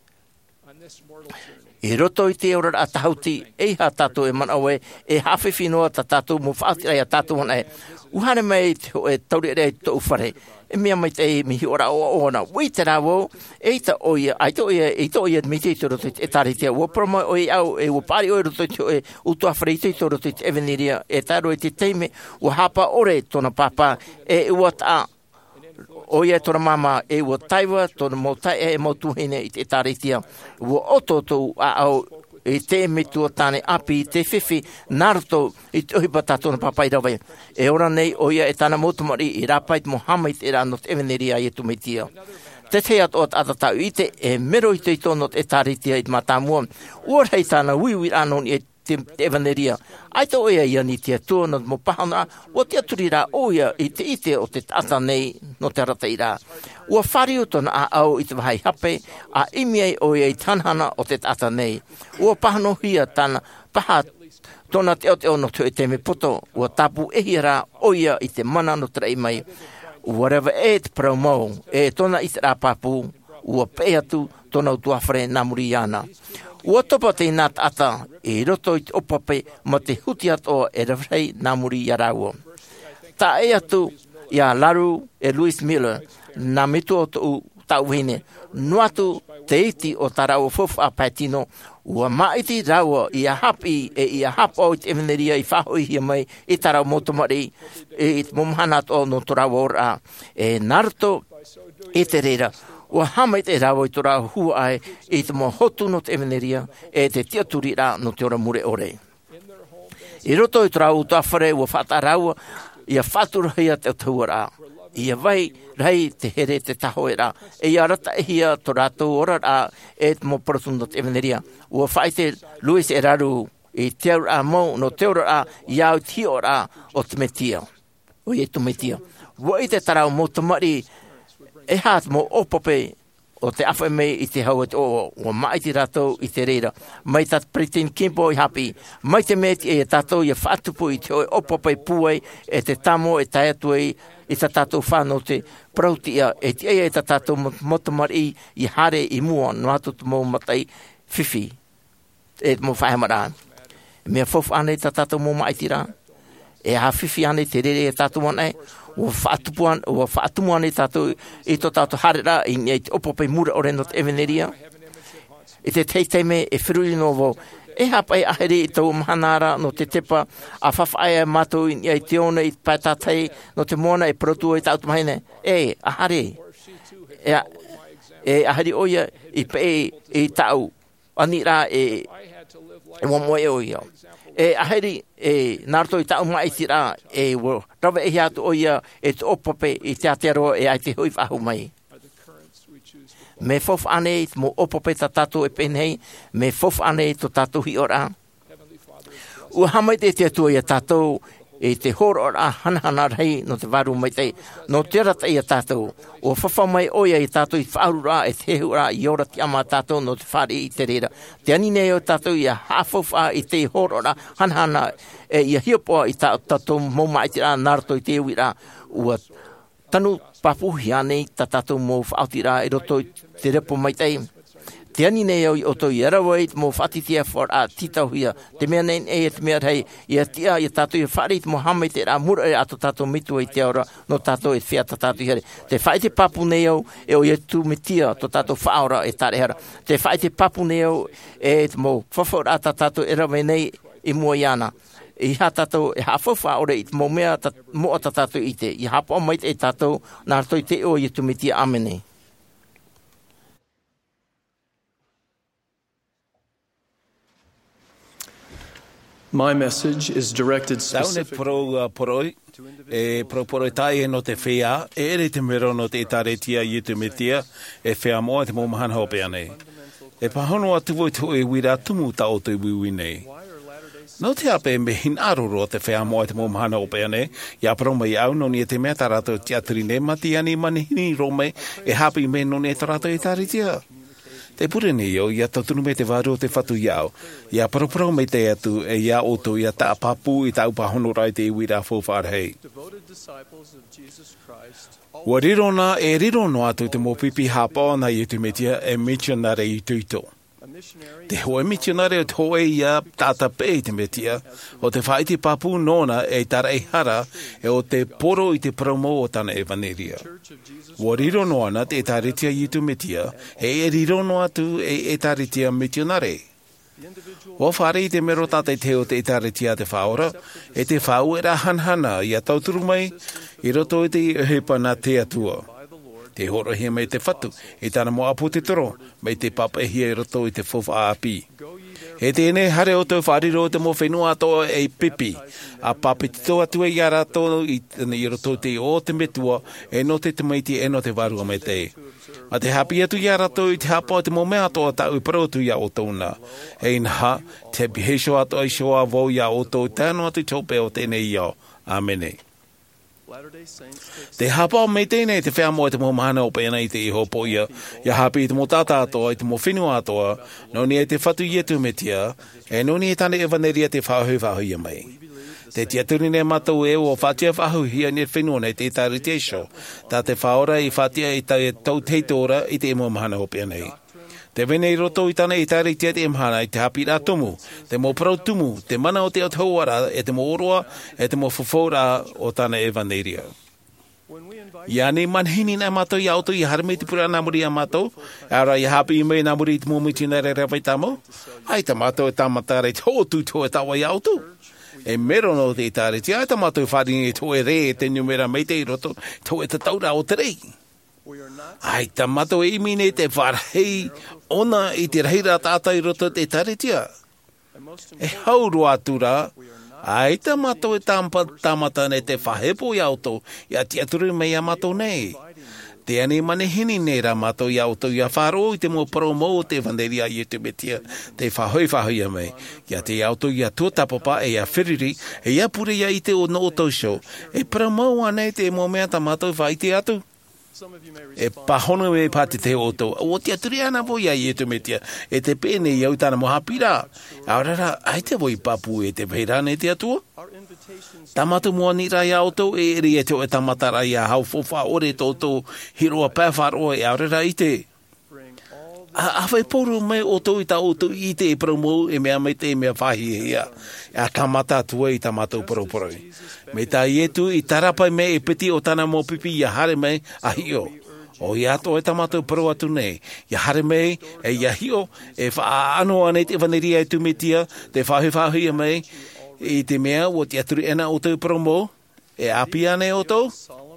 [SPEAKER 2] I roto i te ora a tahauti, e ha tatu e manawe, e hawhi whinua ta tatu mo whaatirai a tatu wana e. Uhane mai te ho e tauri rei to ufare, e mea mai te e mihi ora o ona. Wei te rāwo, e ta oia, ai to oia, e to oia mi te i te roto e tari te ua promo oi au, e ua pari oi roto te oe utua whare i te i te roto te eveniria, e taro e te teime, ua hapa ore tona papa, e ua ta oia tona mama, e ua taiwa, tona mo tai e mo tuhine i te tari tia, ua ototo a au, e te metua tāne api, te whiwhi, Naruto, i te uhipa tātona papai rawai. E ora nei, oia e tāna motumari, i rapait Mohammed e rāno te eveneria i e tumetia. Te te at o atatau i te, e mero i te i tono e tāritia i te matamua. Ua hei tāna wiwi anon i e te eveneria. Ai te oia i ani te atua no mo pahana, o te aturi rā oia i te ite o te tata nei no te rata i rā. Ua whariu tona a au i te wahai hape, a imiei oia i tanhana o te tata nei. Ua pahano hia tana paha tona te o te ono tu e te me poto, ua tapu ehi rā oia i te mana no trei mai. Ua rewa e te promo, e tona i te rā papu, ua peatu tona utuafare namuri ana. Ua topa te nāt ata, e roto i te opape, ma te huti ato e rewhei namuri i araua. Ta e atu, ia laru e Louis Miller, na mitu o tu tauhine, nuatu te iti o tarau fofu a Patino, ua maiti raua i a hapi e i a hapa o te eveneria i whahoi hia mai i tarau motomari e i te momhanat o no torau ora. E Naruto e te reira, ua hamai te rawa i tora hua ai i te mo hotu no te eveneria e te tiaturi rā no te ora mure ore. I roto i tora uta whare ua whata rawa i a whaturahia te tua rā. I a vai rei te here te taho e rā. E i a rata e hia to rātou ora rā e te mo porotun no te eveneria. Ua whai te Louis e raru i te ora rā mau no te ora rā i au ti ora o te metia. O i e tu metia. Ua i te tarau mo tamari e hat mo opope o te awha mei i te hau o o mai ti rato i te reira. Mai tat pretend kimpo i hapi. Mai te meti e tato i a whatupu i te opope puai e te tamo e tai atu i i ta tato whano te prautia e te e ta tato motamari i hare i mua no atu te mo matai whiwhi e mo whahamara. Mea fofu ane ta tato mo mai ti rā. E ha whiwhi ane te rere e tato wane o whaatupuan, o whaatumuan e tātou i tō tātou harera i nei te opope mura o reno te eveneria. I te teiteime e whirui no vo, e hapa e ahere i tau mahanara no te tepa a whawhaia mātou i nei te ona i pātātei no te moana e protua i tātou mahine. E, ahare. E, e ahare oia i pe i tau. Ani rā e, e wamoe oia. E aheri e Naruto i tau mai ti rā e wo rawa e hiatu oia e te opope i te atearoa e ai te hui whahu mai. Me fof ane i mo opope ta tato e penhei, me fof ane i to tato hi ora. Ua hamai te te atua i a tato e te horo a hanahana rei no te waru mai tei, no te rata i a tātou, o whawha mai oia i tātou i whaarura e te hura i ora ti ama tātou no te whare i te reira. Te anine o tātou i a hawhawha i te horo a hanahana e i a hiopoa i tātou mō mai te rā narato i te ui rā, ua tanu papuhi anei tā tātou mō whaoti rā i roto i te repo mai tei. Te ani nei au i oto i arawai mō whatitia for a titauhia. Te mea nei e te mea rei i a tia i a tātou i wharit mō hamai te rā mura e ato tātou mitua i te aura no tātou e whiata tātou i here. Te whai te papu nei au e o i atu mitia to tātou whaora e tare hara. Te whai te papu nei au e mō whawhaur a tātou e rawai nei i mua i ana. I ha tātou e hawhawha ore i mō mea mō a tātou i te. I hapo mai te tātou nā rato i te o i atu mitia amenei.
[SPEAKER 11] My message is directed specifically
[SPEAKER 7] pro poroi e pro poroi tai no te fea e ere te mero no te taretia i te metia e fea mo te mo mahan hope ane e pahono atu voi to e wira tumu ta o te wiwi nei no te ape me hin aroro te fea mo te mo mahan hope ane ia pro mai au no ni te mea tarato teatri ne mati ani mani ni rome e happy me no ne tarato e taretia. Te pure nei o, ia tautunu me te waru o te whatu iau. Ia paroparo me te atu e ia oto ia ta papu i tau pahono rai te iwi rā fōwharhei. Ua rirona e rirono atu te mōpipi hapa na i tu metia e missionare i tuito. Te hoe missionare o te hoe ia tata pe i te metia, o te whaiti papu nona e tara e hara e o te poro i te promo o tana evaneria. Ua rirono ana te taritia i tu metia, e e rirono atu e e taritia missionare. Ua whare i te mero tate te o te taritia te whaora, e te whau e ra hanhana i a tauturu mai, i roto i te hepa na te atua. Te horo hia mai te whatu, e tana mo apu te toro, mai te papa e hia i roto i te whowha api. He tēnei hare o tau whariro te mo whenua atoa e pipi, a papi tito atua i ara tō i, i roto te o te metua, e no te tamaiti e no te warua mai te. A te hapi atu i ara tō i te hapa o te mo mea atoa tau i parotu i a o tōna. E inha, te bihesho atoa i shoa vau i a o tō i tāno atu tōpe o tēnei iau. Amenei. Te hapa o mei tēnei te whea moa te mo mahana o pēna i te iho po ia, ia hapi i te mo tata atoa, i te mo whenua atoa, no ni e te whatu i etu metia, e no ni e tane e vaneria te whahu whahu ia mai. Te tiaturi ne matau e o whatia whahu hia ni e whenua nei te tari te isho, tā te whaora i whatia i tau teitora i te mo mahana o pēna i. Te vene i roto i tana i tari tia te emhana i te hapi rā tumu, te mo prau tumu, te mana o te o tauara, e te mo oroa, e te mo whawhaura o tana e vaneria. Ia ne manhini nā mātou i auto i harme te pura nā muri a mātou, ara i hapi i mei nā muri i te mōmiti nā re rawai tāmo, ai ta mātou e tāmatare te hotu to e tawa i auto. E mero no te i tari tia, ai ta mātou i wharingi to e re e te numera mei te i roto, to e te taura o te rei. Ai, ta mato e imine te wharhei ona i te reira tāta i roto te taretia. E hauru atura, ai ta mato e tampa tamata ne te whahepo i auto, i a tiaturu mei a mato nei. Te ane manehini nei ra mato i auto i a wharo i te mo promo o te vanderia i te metia, te whahoi whahoi a mei. I a te auto i a tuatapapa e a whiriri, e a pure ia i te o no tauso, e promo anei te mo mea ta mato i whaite atu. E pahono me pati te oto. O te aturi ana voi ai e te metia. E te pene i au tana moha pira. Aurara, ai te voi papu e te peirane te atua. Tamatu mua ni rai auto e eri e teo e tamata rai a hau fofa ore toto hiroa pēwharo e aurara i te. A whai poru mai o tau i ta o tau i te e promo e mea mai te e mea whahi e ia. A kamata atua i ta mātou poroporoi. Me ta ietu i tarapai me e piti o tana mō pipi i a hare mai a hio. O i ato e ta mātou poro atu nei. I a hare mai e i a hio e wha ano anei te vaneria e tumetia te whahi whahi a mai i te mea o te aturi ena o tau promo e api ane o tau.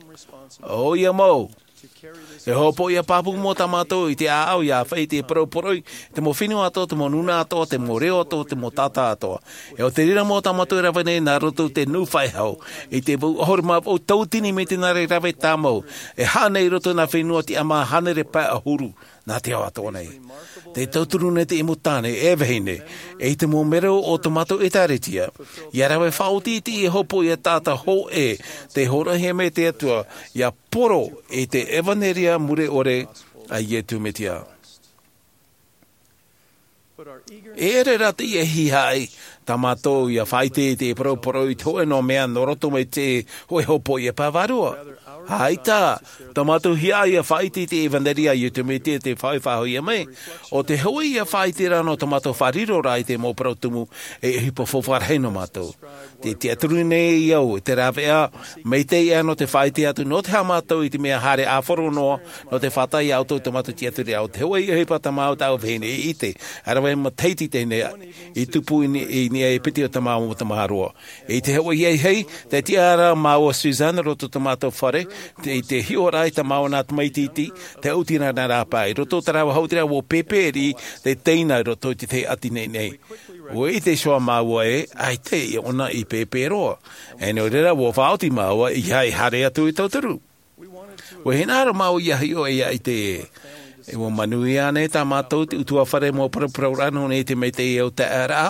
[SPEAKER 7] O ia mau. E hopo ia papu mo tamato i te aau ia whai te poroporoi, te mo whinu ato, te mo nuna ato, te mo reo ato, te mo tata ato. E o te rira mo tamato i rawene nā roto te nu whai hau, i te horma o tautini me te nare rawe tāmau, e hānei roto nā whenua ti ama hanere pa ahuru. Nā te awa tō nei. Te tauturu ne te imutane, e vahine, e te mō mero o tomato e tāretia. Ia rawe whaoti ti e hopo i a tāta ho e, te horahe me te atua, ia poro e te evaneria mure ore a ie tūmetia. E ere rata i e hihai, tamato ia whaite te poro i toe no mea noroto me te hoi hopo i e pavarua. Haita, tamato hia ia whaite te evanderia i te me te te whaiwhaho ia mei. O te hui ia whaite rano tamato whariro rai te mō parautumu e hipo whawharhei no mātou. Te te aturu nei iau, te rawea, mei te ia no te whaite atu, no te hamatou i te mea hare āwhoro noa, no te whatai auto tamato te aturi au. Te hui ia hipa tamau tau vene i te, arawe ma teiti tēne, i tupu i ni e piti o tamau mo tamaharoa. I te hui ia hei, te te ara maua Suzanne roto tamato whare, te te hiorai ta mauna te maititi, te utina na rāpai. Roto te rawa hautira wo peperi, te teina roto te te ati nei nei. O i te soa maua e, ai te i ona i peperoa. E no rera wo whaoti maua i hai hare atu i tautaru. O he nāra mau i ahi o e ai te e wo manui ane ta mātou te utua whare mō parapararano ne te mei te i au te ara.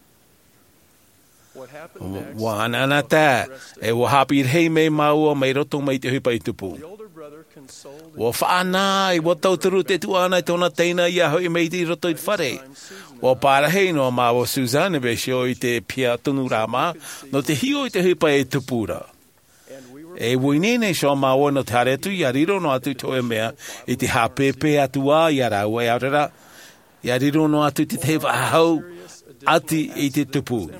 [SPEAKER 7] Wana na tā, e wa hapi rei mei maua mei roto mei te hupa i tupu. Wa whaana i wa tautaru te tuana i tōna teina i aho i mei te roto i whare. Wa pārahei no maua Suzanne Besho i te pia tunu rama, no te hio i te hupa i tupura. E wuinene so maua no te haretu i ariro no atu toe mea i te hapepe atua i arau e aurera. I ariro no atu te te wahau ati i te tupu.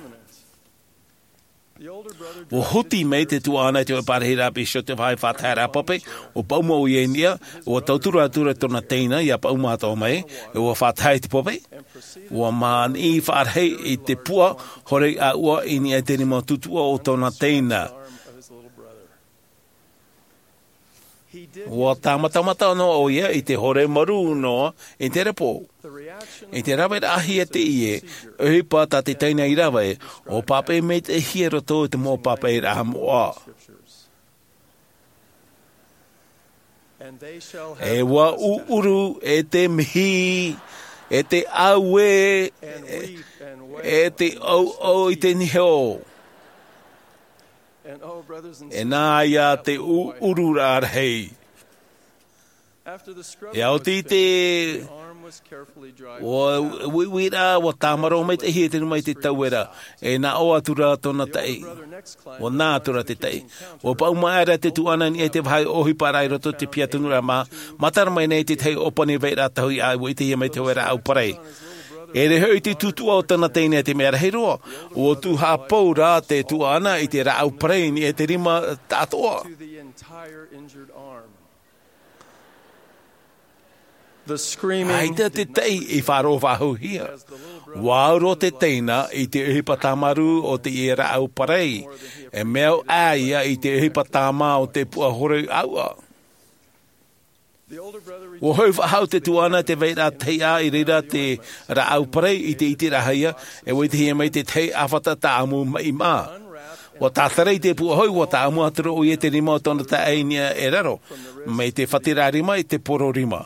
[SPEAKER 7] O hoti mei te tuana te o parehira bisho te whai whātara pape, o pauma o ienia, o tautura atura tona teina, ia pauma ato mei, o whātai te pape, o maan i whārhei i te pua, hore a ua i ni e te rima tutua o tona teina. O tamatamata no o ia i te hore maru no i te repo. I te rawe ahi e te ie, e pata te teina i rawe, o pape me te hiero tō te mō pape i raha moa. E wa uuru e te mihi, e te aue, e te au au i te niheo. E nā ia te urura arhei. E au ti te o wiwira o tamaro mai te hie te mai te tauera. E nā o atura tona tei. O nā atura te tei. O paumaera te tuana ni e te whai ohi parai roto te pia tunura mā. Matara mai nei te tei opani veira tahui ai o i te hie mai te wera au parei. E re hoi te tutua o tana teine te mea rei roa. O tu hapau rā te tuana i te rau preini e te rima tātoa. Ai te te tei i wharo wahu hia. Wauro te teina i te uhipa tamaru o te i rau parei. E meo aia i te uhipa tama o te pua hore aua. O hoi whahau te tuana te veira teia i rira te rau parei i te iti rahaia e wei te hia mai te tei awhata ta amu mai mā. O tātarei te pua hoi o ta amu aturo o i e te rima o tona ta einia e raro mai te whatira rima i te poro rima.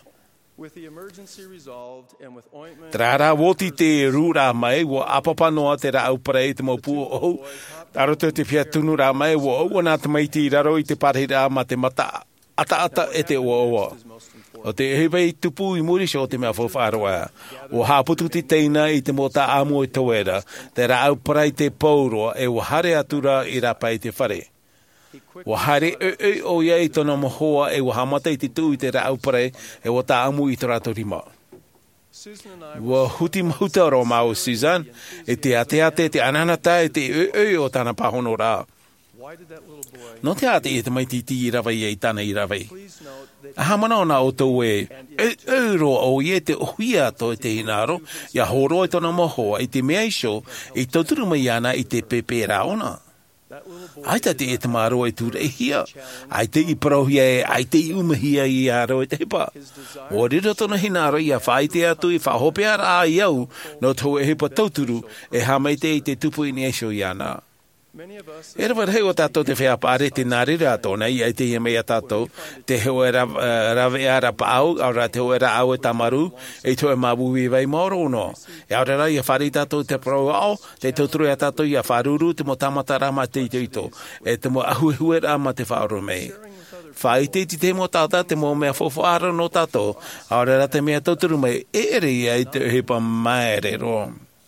[SPEAKER 7] Trara woti te rūra mai o apapa noa te rau parei te mau pua o taroto te pia tunu rā mai o o nā te maiti raro i te parehira ma te mata ata ata e te oa oa. O te hewei tupu i muri so te mea whawharoa. O haputu te teina i te mota amu i tawera, te rau parai te pauroa e o hare atura i rapai te whare. O hare e e o iei tona mohoa e o hamata i te tū i te rau parai e o ta amu i te rato rima. Wa huti mahuta ro mau Suzanne, e te ate ate te ananata e te e e o tana pahono rā. No te ate e te mai titi i rawai e i tana i rawai. Aha mana o nā o tau e, e euro o i e te ohuia to e te hinaro, ia horo e tona mohoa i te mea iso, i tauturu mai ana i te pepe raona. Aita te e te maro e tūra e hia, ai te i parohia e, ai te i umahia i aro e te hepa. O rira tona hinaro i a whai te atu i whahopea rā i au, no tau e hepa tauturu e hamai te i te tupu i ni iso i ana. E rawa rei o tātou te whea pāre te nārira tōna i ai te ia mea tātou te heo e rawe e ara paau au ra te heo e ra au e tamaru e to e mabuwi vai moro no e au ra ia whare tātou te pro au te tauturu e tātou ia wharuru te mo tamata rama te ito ito e te mo ahu hue rama te whaoro mei whai te ti te mo tāta te mo mea whawhara no tātou au ra te mea tauturu mei e ere ia i te hepa maere ro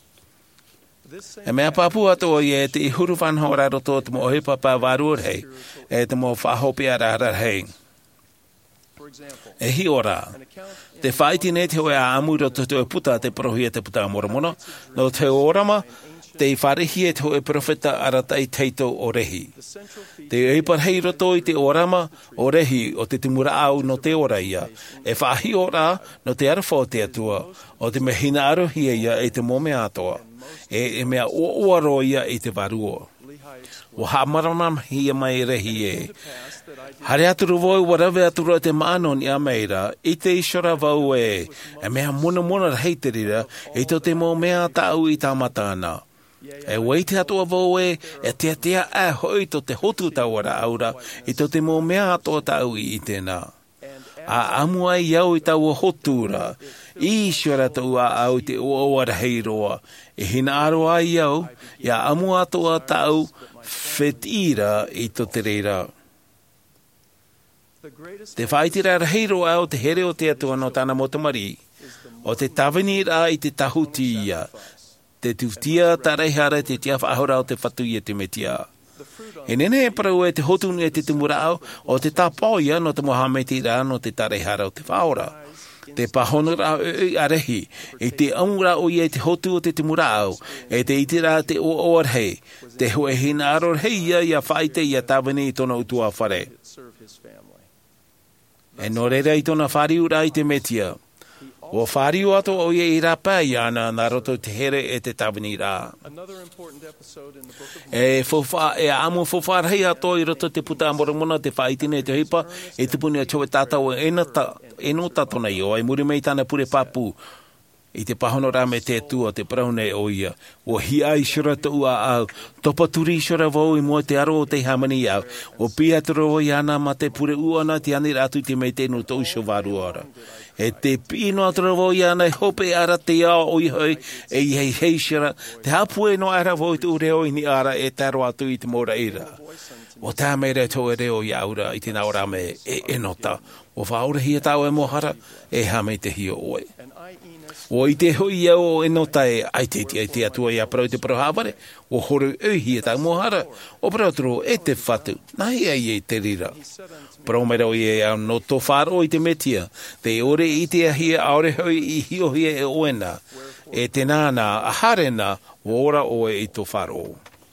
[SPEAKER 7] e mea papu ato o ie te i huru whanhora roto te mo ohepa pa warur hei, e te mo whahopi ara ara hei. E hi ora, te whaiti ne te hoe a amu roto te puta te prohi e te puta moramono, no te orama, te i wharehi e te hoe profeta aratai teito o rehi. Te eipar hei roto i te orama o rehi o te timura au no te ora ia, e whahi ora no te arafo te atua, o te mehina arohi ia e te mome atoa. E, e mea o oaro ia i te waruo. O hamaranam hia mai rehi e. Hare aturu voi warawe aturu te maano ni a meira, i te ishora vau e, e mea muna muna hei te rira, i to te mo mea tau i tamatana. E wei te atua vau e, e tea tea a hoi to te hotu tauara aura, i to te mo mea atua tau i tēnā. A amua i au i tau hotura, i ishora tau a au te oawara hei roa, e hina aro ai au, ia amu atoa tau whetira i to te reira. Te whaitira reiro au te here o te atua no tāna motamari, o te tawini rā i te tahuti ia, te tuftia tareihara te tia whaahora o te whatu i te metia. E nene e parau e te hotunu e te tumurao o te tāpau ia no te mohameti rā no te tareihara o te whaora. Te pahonura e arehi, e te amura o ia te hotu o te timurao, e te itira te o oarhei, te hue hina aror hei ia ia whaite ia tawini i tona utua whare. E no reira i tona whariura i te metia, o whariu ato o ia i rapa i ana na roto te here e te tawini rā. E, fofa, e amu whawharhei ato i roto te puta amoramona te whaitine te hipa, e te puni a chowe tātau e nata, e no tatona i o, ai muri mei tāna pure papu, i te pahono rā me te tua te praune o ia, o hi ai shura te ua au, topa turi shura vau i mua te aro o te hamani au, o pia te roa i ana ma te pure uana te ani rātu te mei tēnu tau shawaru ora. E te pino atra vau i ana i hope ara te ao o i hoi, e i hei hei shura, te hapue no ara vau i te ureo i ni ara e taro atu i te mora ira. O tā mei rei tō e reo i aura i te naura me e enota, o whaura hia tau e mohara, e hame te hio oe. O i te hui au e nota e ai te tia te atua i a parau te parahaware, o horu e hia tau mohara, o parauturo e te whatu, nahi ai e te rira. Paromero i e au no tō wharo i te metia, te ore i te ahia aore hui i hio hia e oena, e te nāna a harena o ora o e i tō wharo.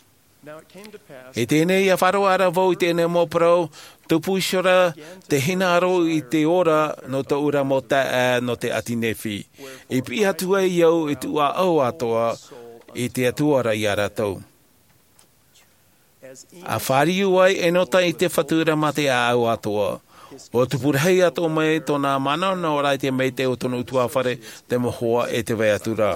[SPEAKER 7] E tēnei a wharo ara vau i tēnei mō parau, tupu ishora te hina aro i te ora no te ura mo ta a no te atinefi. E pi atua i au i tua au atoa i te atuara i ara tau. A whariu ai e nota i te whatura mate a au atoa. O tupurhei ato mai tona mana no rai te mei te o tonu utua whare te mohoa e te veiatura.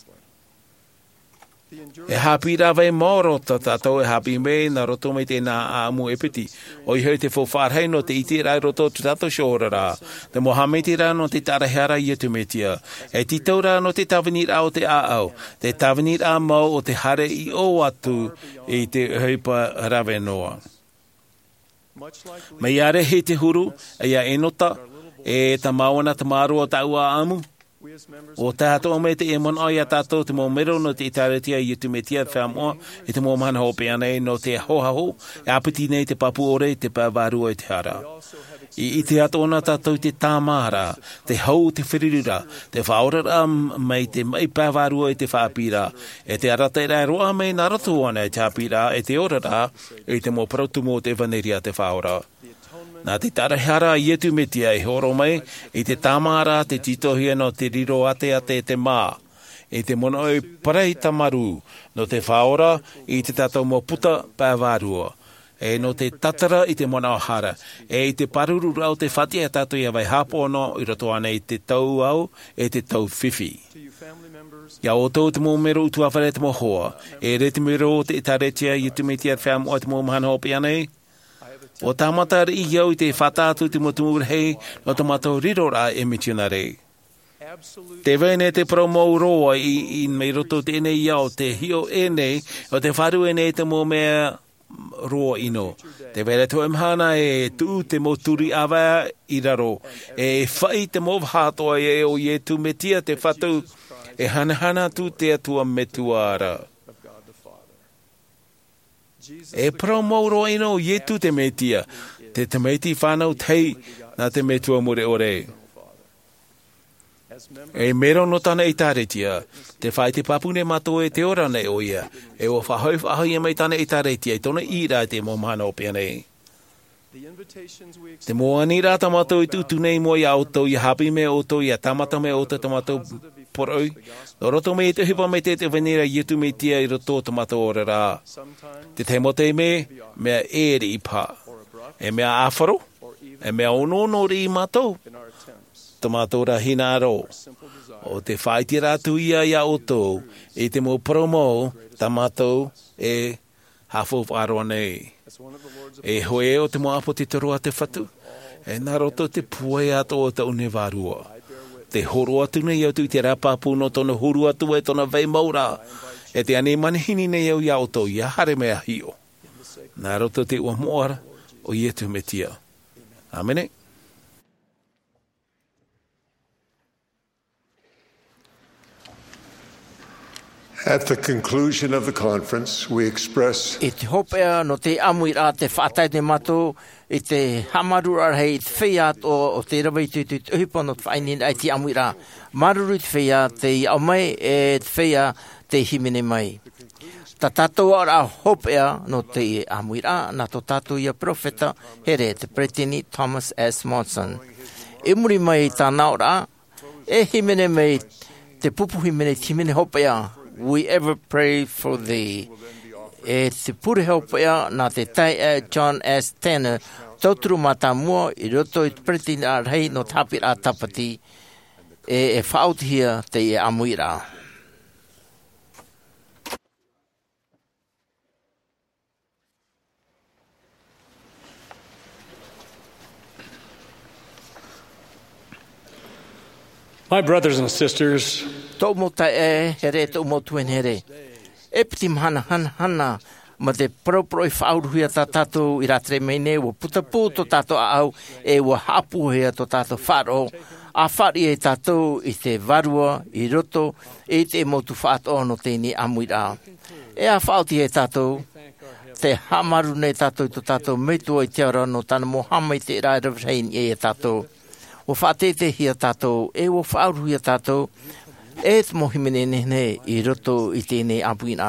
[SPEAKER 7] E hapi rawe moro ta tātou e hapi mei na roto mei tēnā a amu e piti. O i hei te whawharhei no te iti rai roto tu tātou shora rā. Te mohameti rā no te tarahara i atu metia. E titau rā no te tawini rā o te āau. Te tawini rā mau o te hare i o atu i te heipa rawe noa. Mei are he te huru, e a enota, e ta mawana ta marua ta ua amu. O tātou me te e mon ai a tātou te mō mero no te itaretia i tu me tia whamoa e te mō mana hope anei no te hohaho e apiti nei te papu ore te pāwaru e te hara. I, i te atona tātou te tāmara, te hau te whirirura, te whaorara mei te mai pāwaru e te whāpira, e te arata e rai roa mei na ratuana e te hāpira e te orara e te mō prautu mō te vaneria te whaora. Nā te tarahara i etu metia e horo mai, i te tāmara te titohia no te riro ate ate te mā, i te mono e parei tamaru, no te whaora i te tātou mō puta pāwarua. E no te tatara i te mona o hara. E i te paruru rau te whati a tātou ia vai hapo no i roto ana i te tau au e te tau whiwhi. Ia o tō te mō mero utu awhare te mō hoa. E re te mero o te itaretia i tu me tia wham o te mō mahana hopi anei. O tāmata i iau i te whatātu te motumur hei no te mato riro rā e misionare. Te vene te promo roa i, i mei roto te ene iau te hio ene o te wharu ene te mō mea roa ino. Te vere to imhana e tu te moturi awa i raro. E whai te mō whātoa e o ie tu metia te whatu e hana hana tu te atua me tuara. E promo roa ino ie tu te metia. Te te meti whanau tei na te metua mure ore. E mero no tana i tāretia, te whai te papune mato e te ora nei o ia, e o whahau whahau ia mai tana i tāretia, i tona i rā te mō mahana o pia nei. Te mō ani rā tamato i tutu nei mo i auto, i hapi me auto, i a tamata me auto tamato poroi, no roto me i te hipa me te te venera i tu me tia i roto tamato ora rā. Te te mo te me, mea eri i pā, e mea āwharo, e mea onono ri i matou. Tomato ra hina ro. O te whaiti rātu ia ia o tō, e te mō promo, tamato e hafo wharoa nei. E hoe o te mō apo te toroa te whatu, e nā roto te puai ato o te une wārua. Te horo atu nei au tu te rapapu no tona huru atu e tona vei maura, e te ane manihini nei au ia o tō, ia hare mea hio. Nā roto te ua moara o ietu me tia. Amene.
[SPEAKER 5] At the conclusion of the conference, we express
[SPEAKER 2] I te hopea no te amui rā te whaatai te mato, i te hamaru arhei te whiat o, o te rawai tu tu te uhipa no te whainin ai te amui rā. Maruru te whia te i au mai e te whia te himene mai. Ta tātou ara hopea no te amui rā, na to tātou ia profeta here te pretini Thomas S. Monson. E muri mai tā nao rā, e himene mai te pupu himene te himene hopea. We ever pray for thee. E te pure hopea na te tai e John S. Tanner, tauturu mata mua i roto i te pretini arhei no tāpi rā tapati, e e whautihia te e amui rā.
[SPEAKER 8] My brothers and sisters,
[SPEAKER 2] tō mota e here tō motu en here. E piti mahana hana hana ma te propro i whauruhia tā tātou i rātere mei ne, wa putapū tō tātou a au, e wa hapuhia tō tātou wharo. A whari e tātou i te varua, i roto, e te motu whaato no tēni amui rā. E a whauti e tātou, te hamaru nei tātou i tō tātou meitua i te ara no tāna mo hamai te rai rawrein e e tātou. O whaatete hia tātou, e o whaaru hia tātou, e te mohimene nene i roto i tēnei apuina.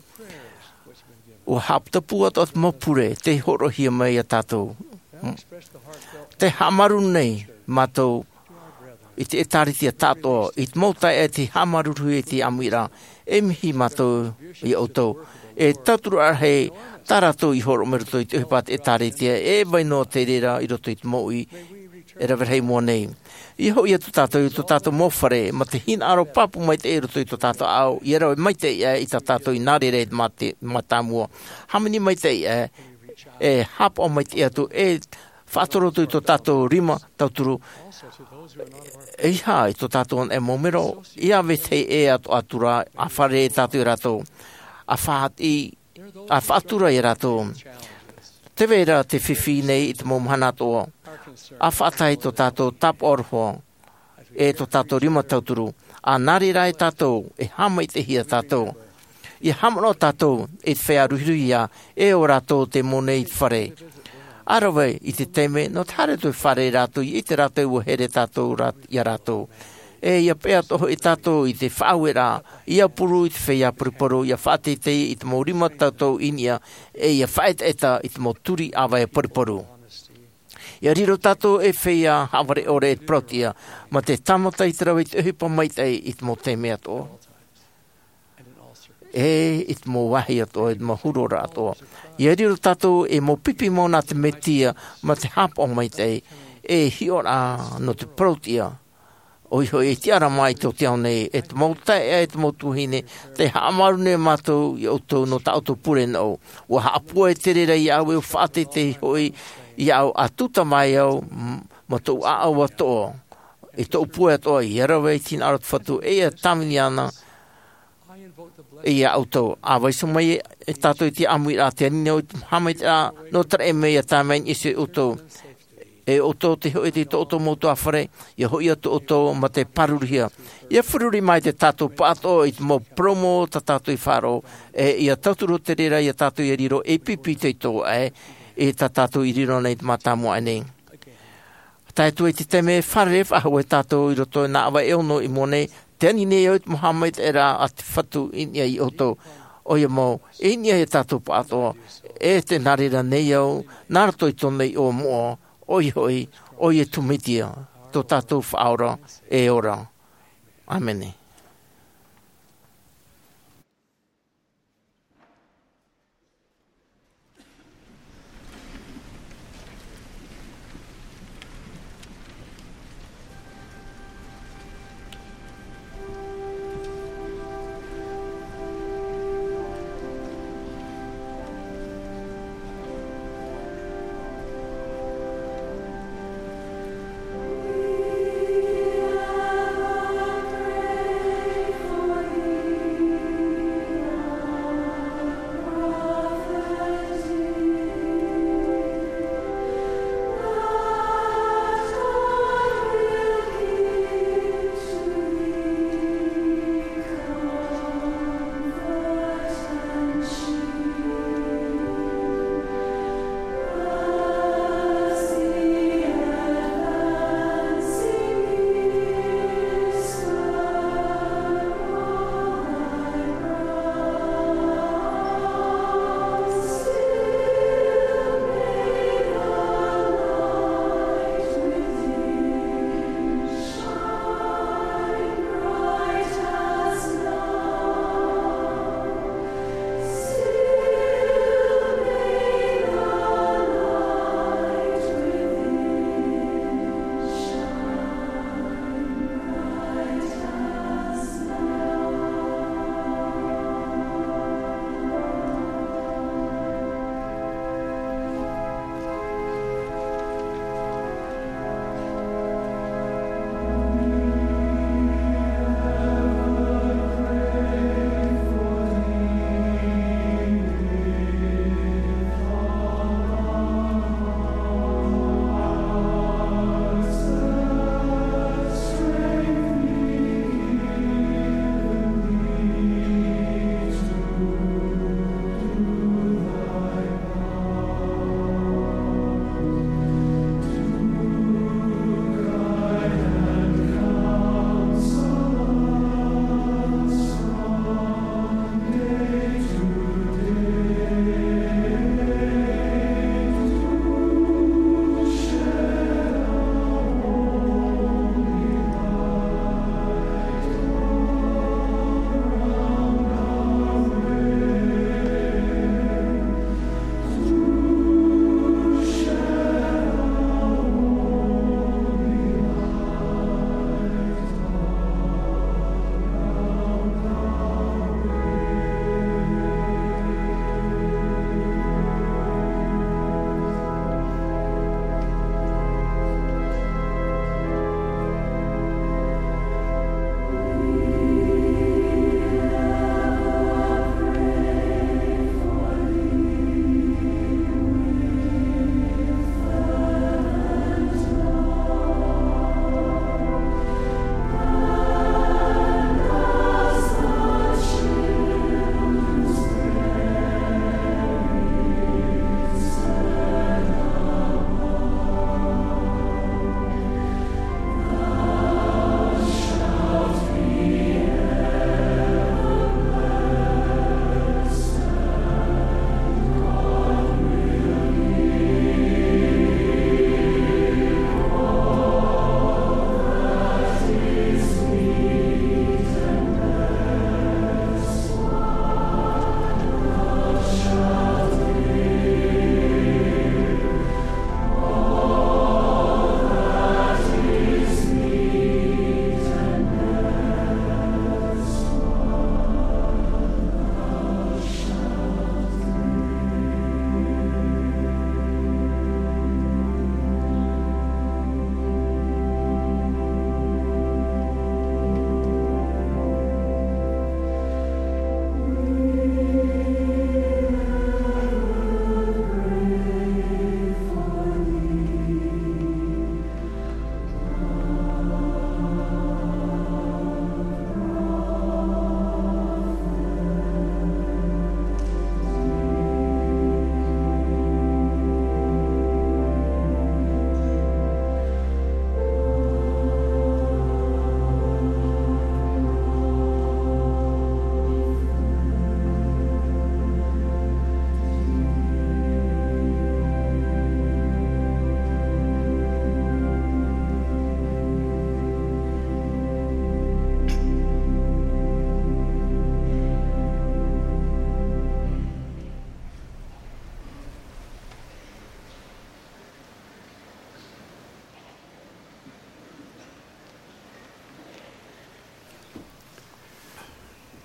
[SPEAKER 2] O haptapua tot mopure, te horo hia mai a tātou. Te hamaru nei mātou, i te etariti a tātou, i te mautai e te hamaru hui te amuira, e mihi mātou i autou. E tauturu arhei, taratou i horo me roto i te uhipat etariti, e vai no te rera i roto i te moui, e rawerhei mua nei. I hoi atu tātou i tō tātou mōwhare, ma te hina aro papu mai te e roto i tō tātou au, i rau mai te e i tā tātou i nāre rei ma tāmua. Hamini mai te e, e hapo mai te e atu, e whātoroto i tō tātou rima tauturu, e ha i tō tātou e momero, i awe te e atu atura, a whare e tātou i ratou, a whaati, a whātura i ratou. Te vera te whiwhi nei i te momhana toa, a whaatai tō tātou tap orho, e tō tātou rima tauturu, a nari rai tātou, e hama i te hia tātou. I hamano tātou, e te whea ruhiruhia, e o rātou te mone i te whare. Arawe, i te teme, no tāre tō whare rātou, i te rātou o here tātou rat, i a rātou. E ia pēa toho i tātou i te whauera, ia puru i te whea puriporo, ia whātetei i te mōrima tātou inia, e ia whaeteta i te mōturi awa e puriporo. Ia riro tātou e whea haware ore e protia, ma te tamata i te rau i te uhipa maitei i te mō te mea tō. e it mo wahi ato, it mo hurora ato. Ia riro tātou e mo pipi mo nā te metia, ma te hapa o mai te, e hiora no te protia. O iho e tiara mai tō te nei, e te mauta e te motuhine, te haamaru ne mātou i auto no ta auto pure nau. O haapua e te rera i au e o whaate te hoi, i au a tuta mai au, ma tō a au atoa. E tō pua atoa i arawe i tina arat whatu, e a tamini ana, e a auto. A waiso mai e tātou i te amui rā te anina o hamai te a, no tara e mei a tāmein i se auto. E oto te hoi te oto motu awhare, i hoi atu oto ma te parurihia. Ia whururi mai te tātou pāto i te mo promo ta tātou i wharo, e ia tauturu te rera, ia tātou i riro, e pipi te tō e, e ta tātou i riro nei te mātāmua e nei. Tai tu e te teme whare whahu e tātou i roto nā awa e ono i mone, te ani nei oit Mohamed e rā a te whatu inia i oto, o ia mo, e inia e tātou pāto, e te narira nei au, nārato i tonei o mua, oi hoi, oi e tumitia, tō tātou whaora e ora. Amene.
[SPEAKER 12] Praise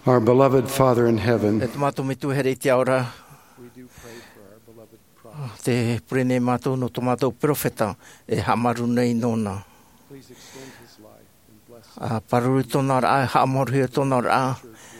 [SPEAKER 12] Our beloved Father in heaven,
[SPEAKER 2] E tomato mitu here te aora. Te prene mato no tomato profeta e hamaru nei nona. A paruri tona ra, hamorhia tona ra.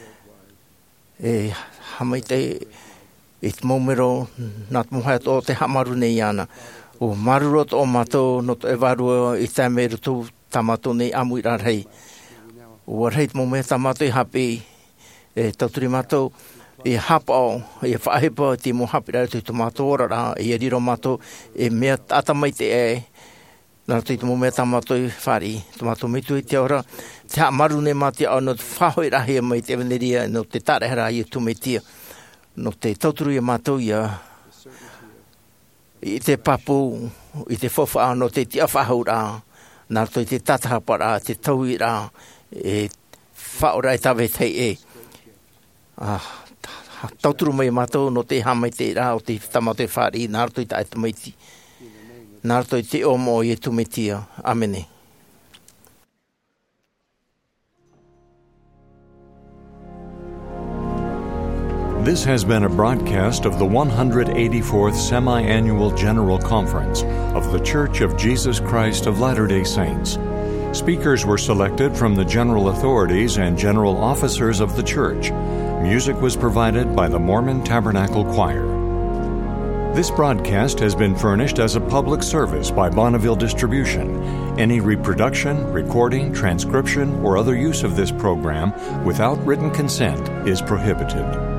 [SPEAKER 2] E hamaite e te momero nat muhat o te hamaru nei ana. O marurot o mato no te evarua i te meru tu tamato nei amuira rei. O rei te momer tamato i hapi e tauturi mato e hapa e whahepa te mo hapira te tomato ora ra e riro mato e mea atamai te e nara te mo mea tamato i whari tomato mitu i te ora te ha maru ne mati au no te whahoi rahi mai te veneria no te tarehara i tu metia no te tauturu i mato ia i te papu i te fofa no te tia whahau ra nara te te tatahapa ra te taui ra e whaora i tawe tei e ah tauturu mai matou no te hamai te rā o te tamate whari nārto i tae tamaiti nārto i te omo i e tumetia. Amene.
[SPEAKER 1] This has been a broadcast of the one hundred eighty-fourth Semi-Annual General Conference of The Church of Jesus Christ of Latter-day Saints. Speakers were selected from the general authorities and general officers of the church. Music was provided by the Mormon Tabernacle Choir. This broadcast has been furnished as a public service by Bonneville Distribution. Any reproduction, recording, transcription, or other use of this program without written consent is prohibited.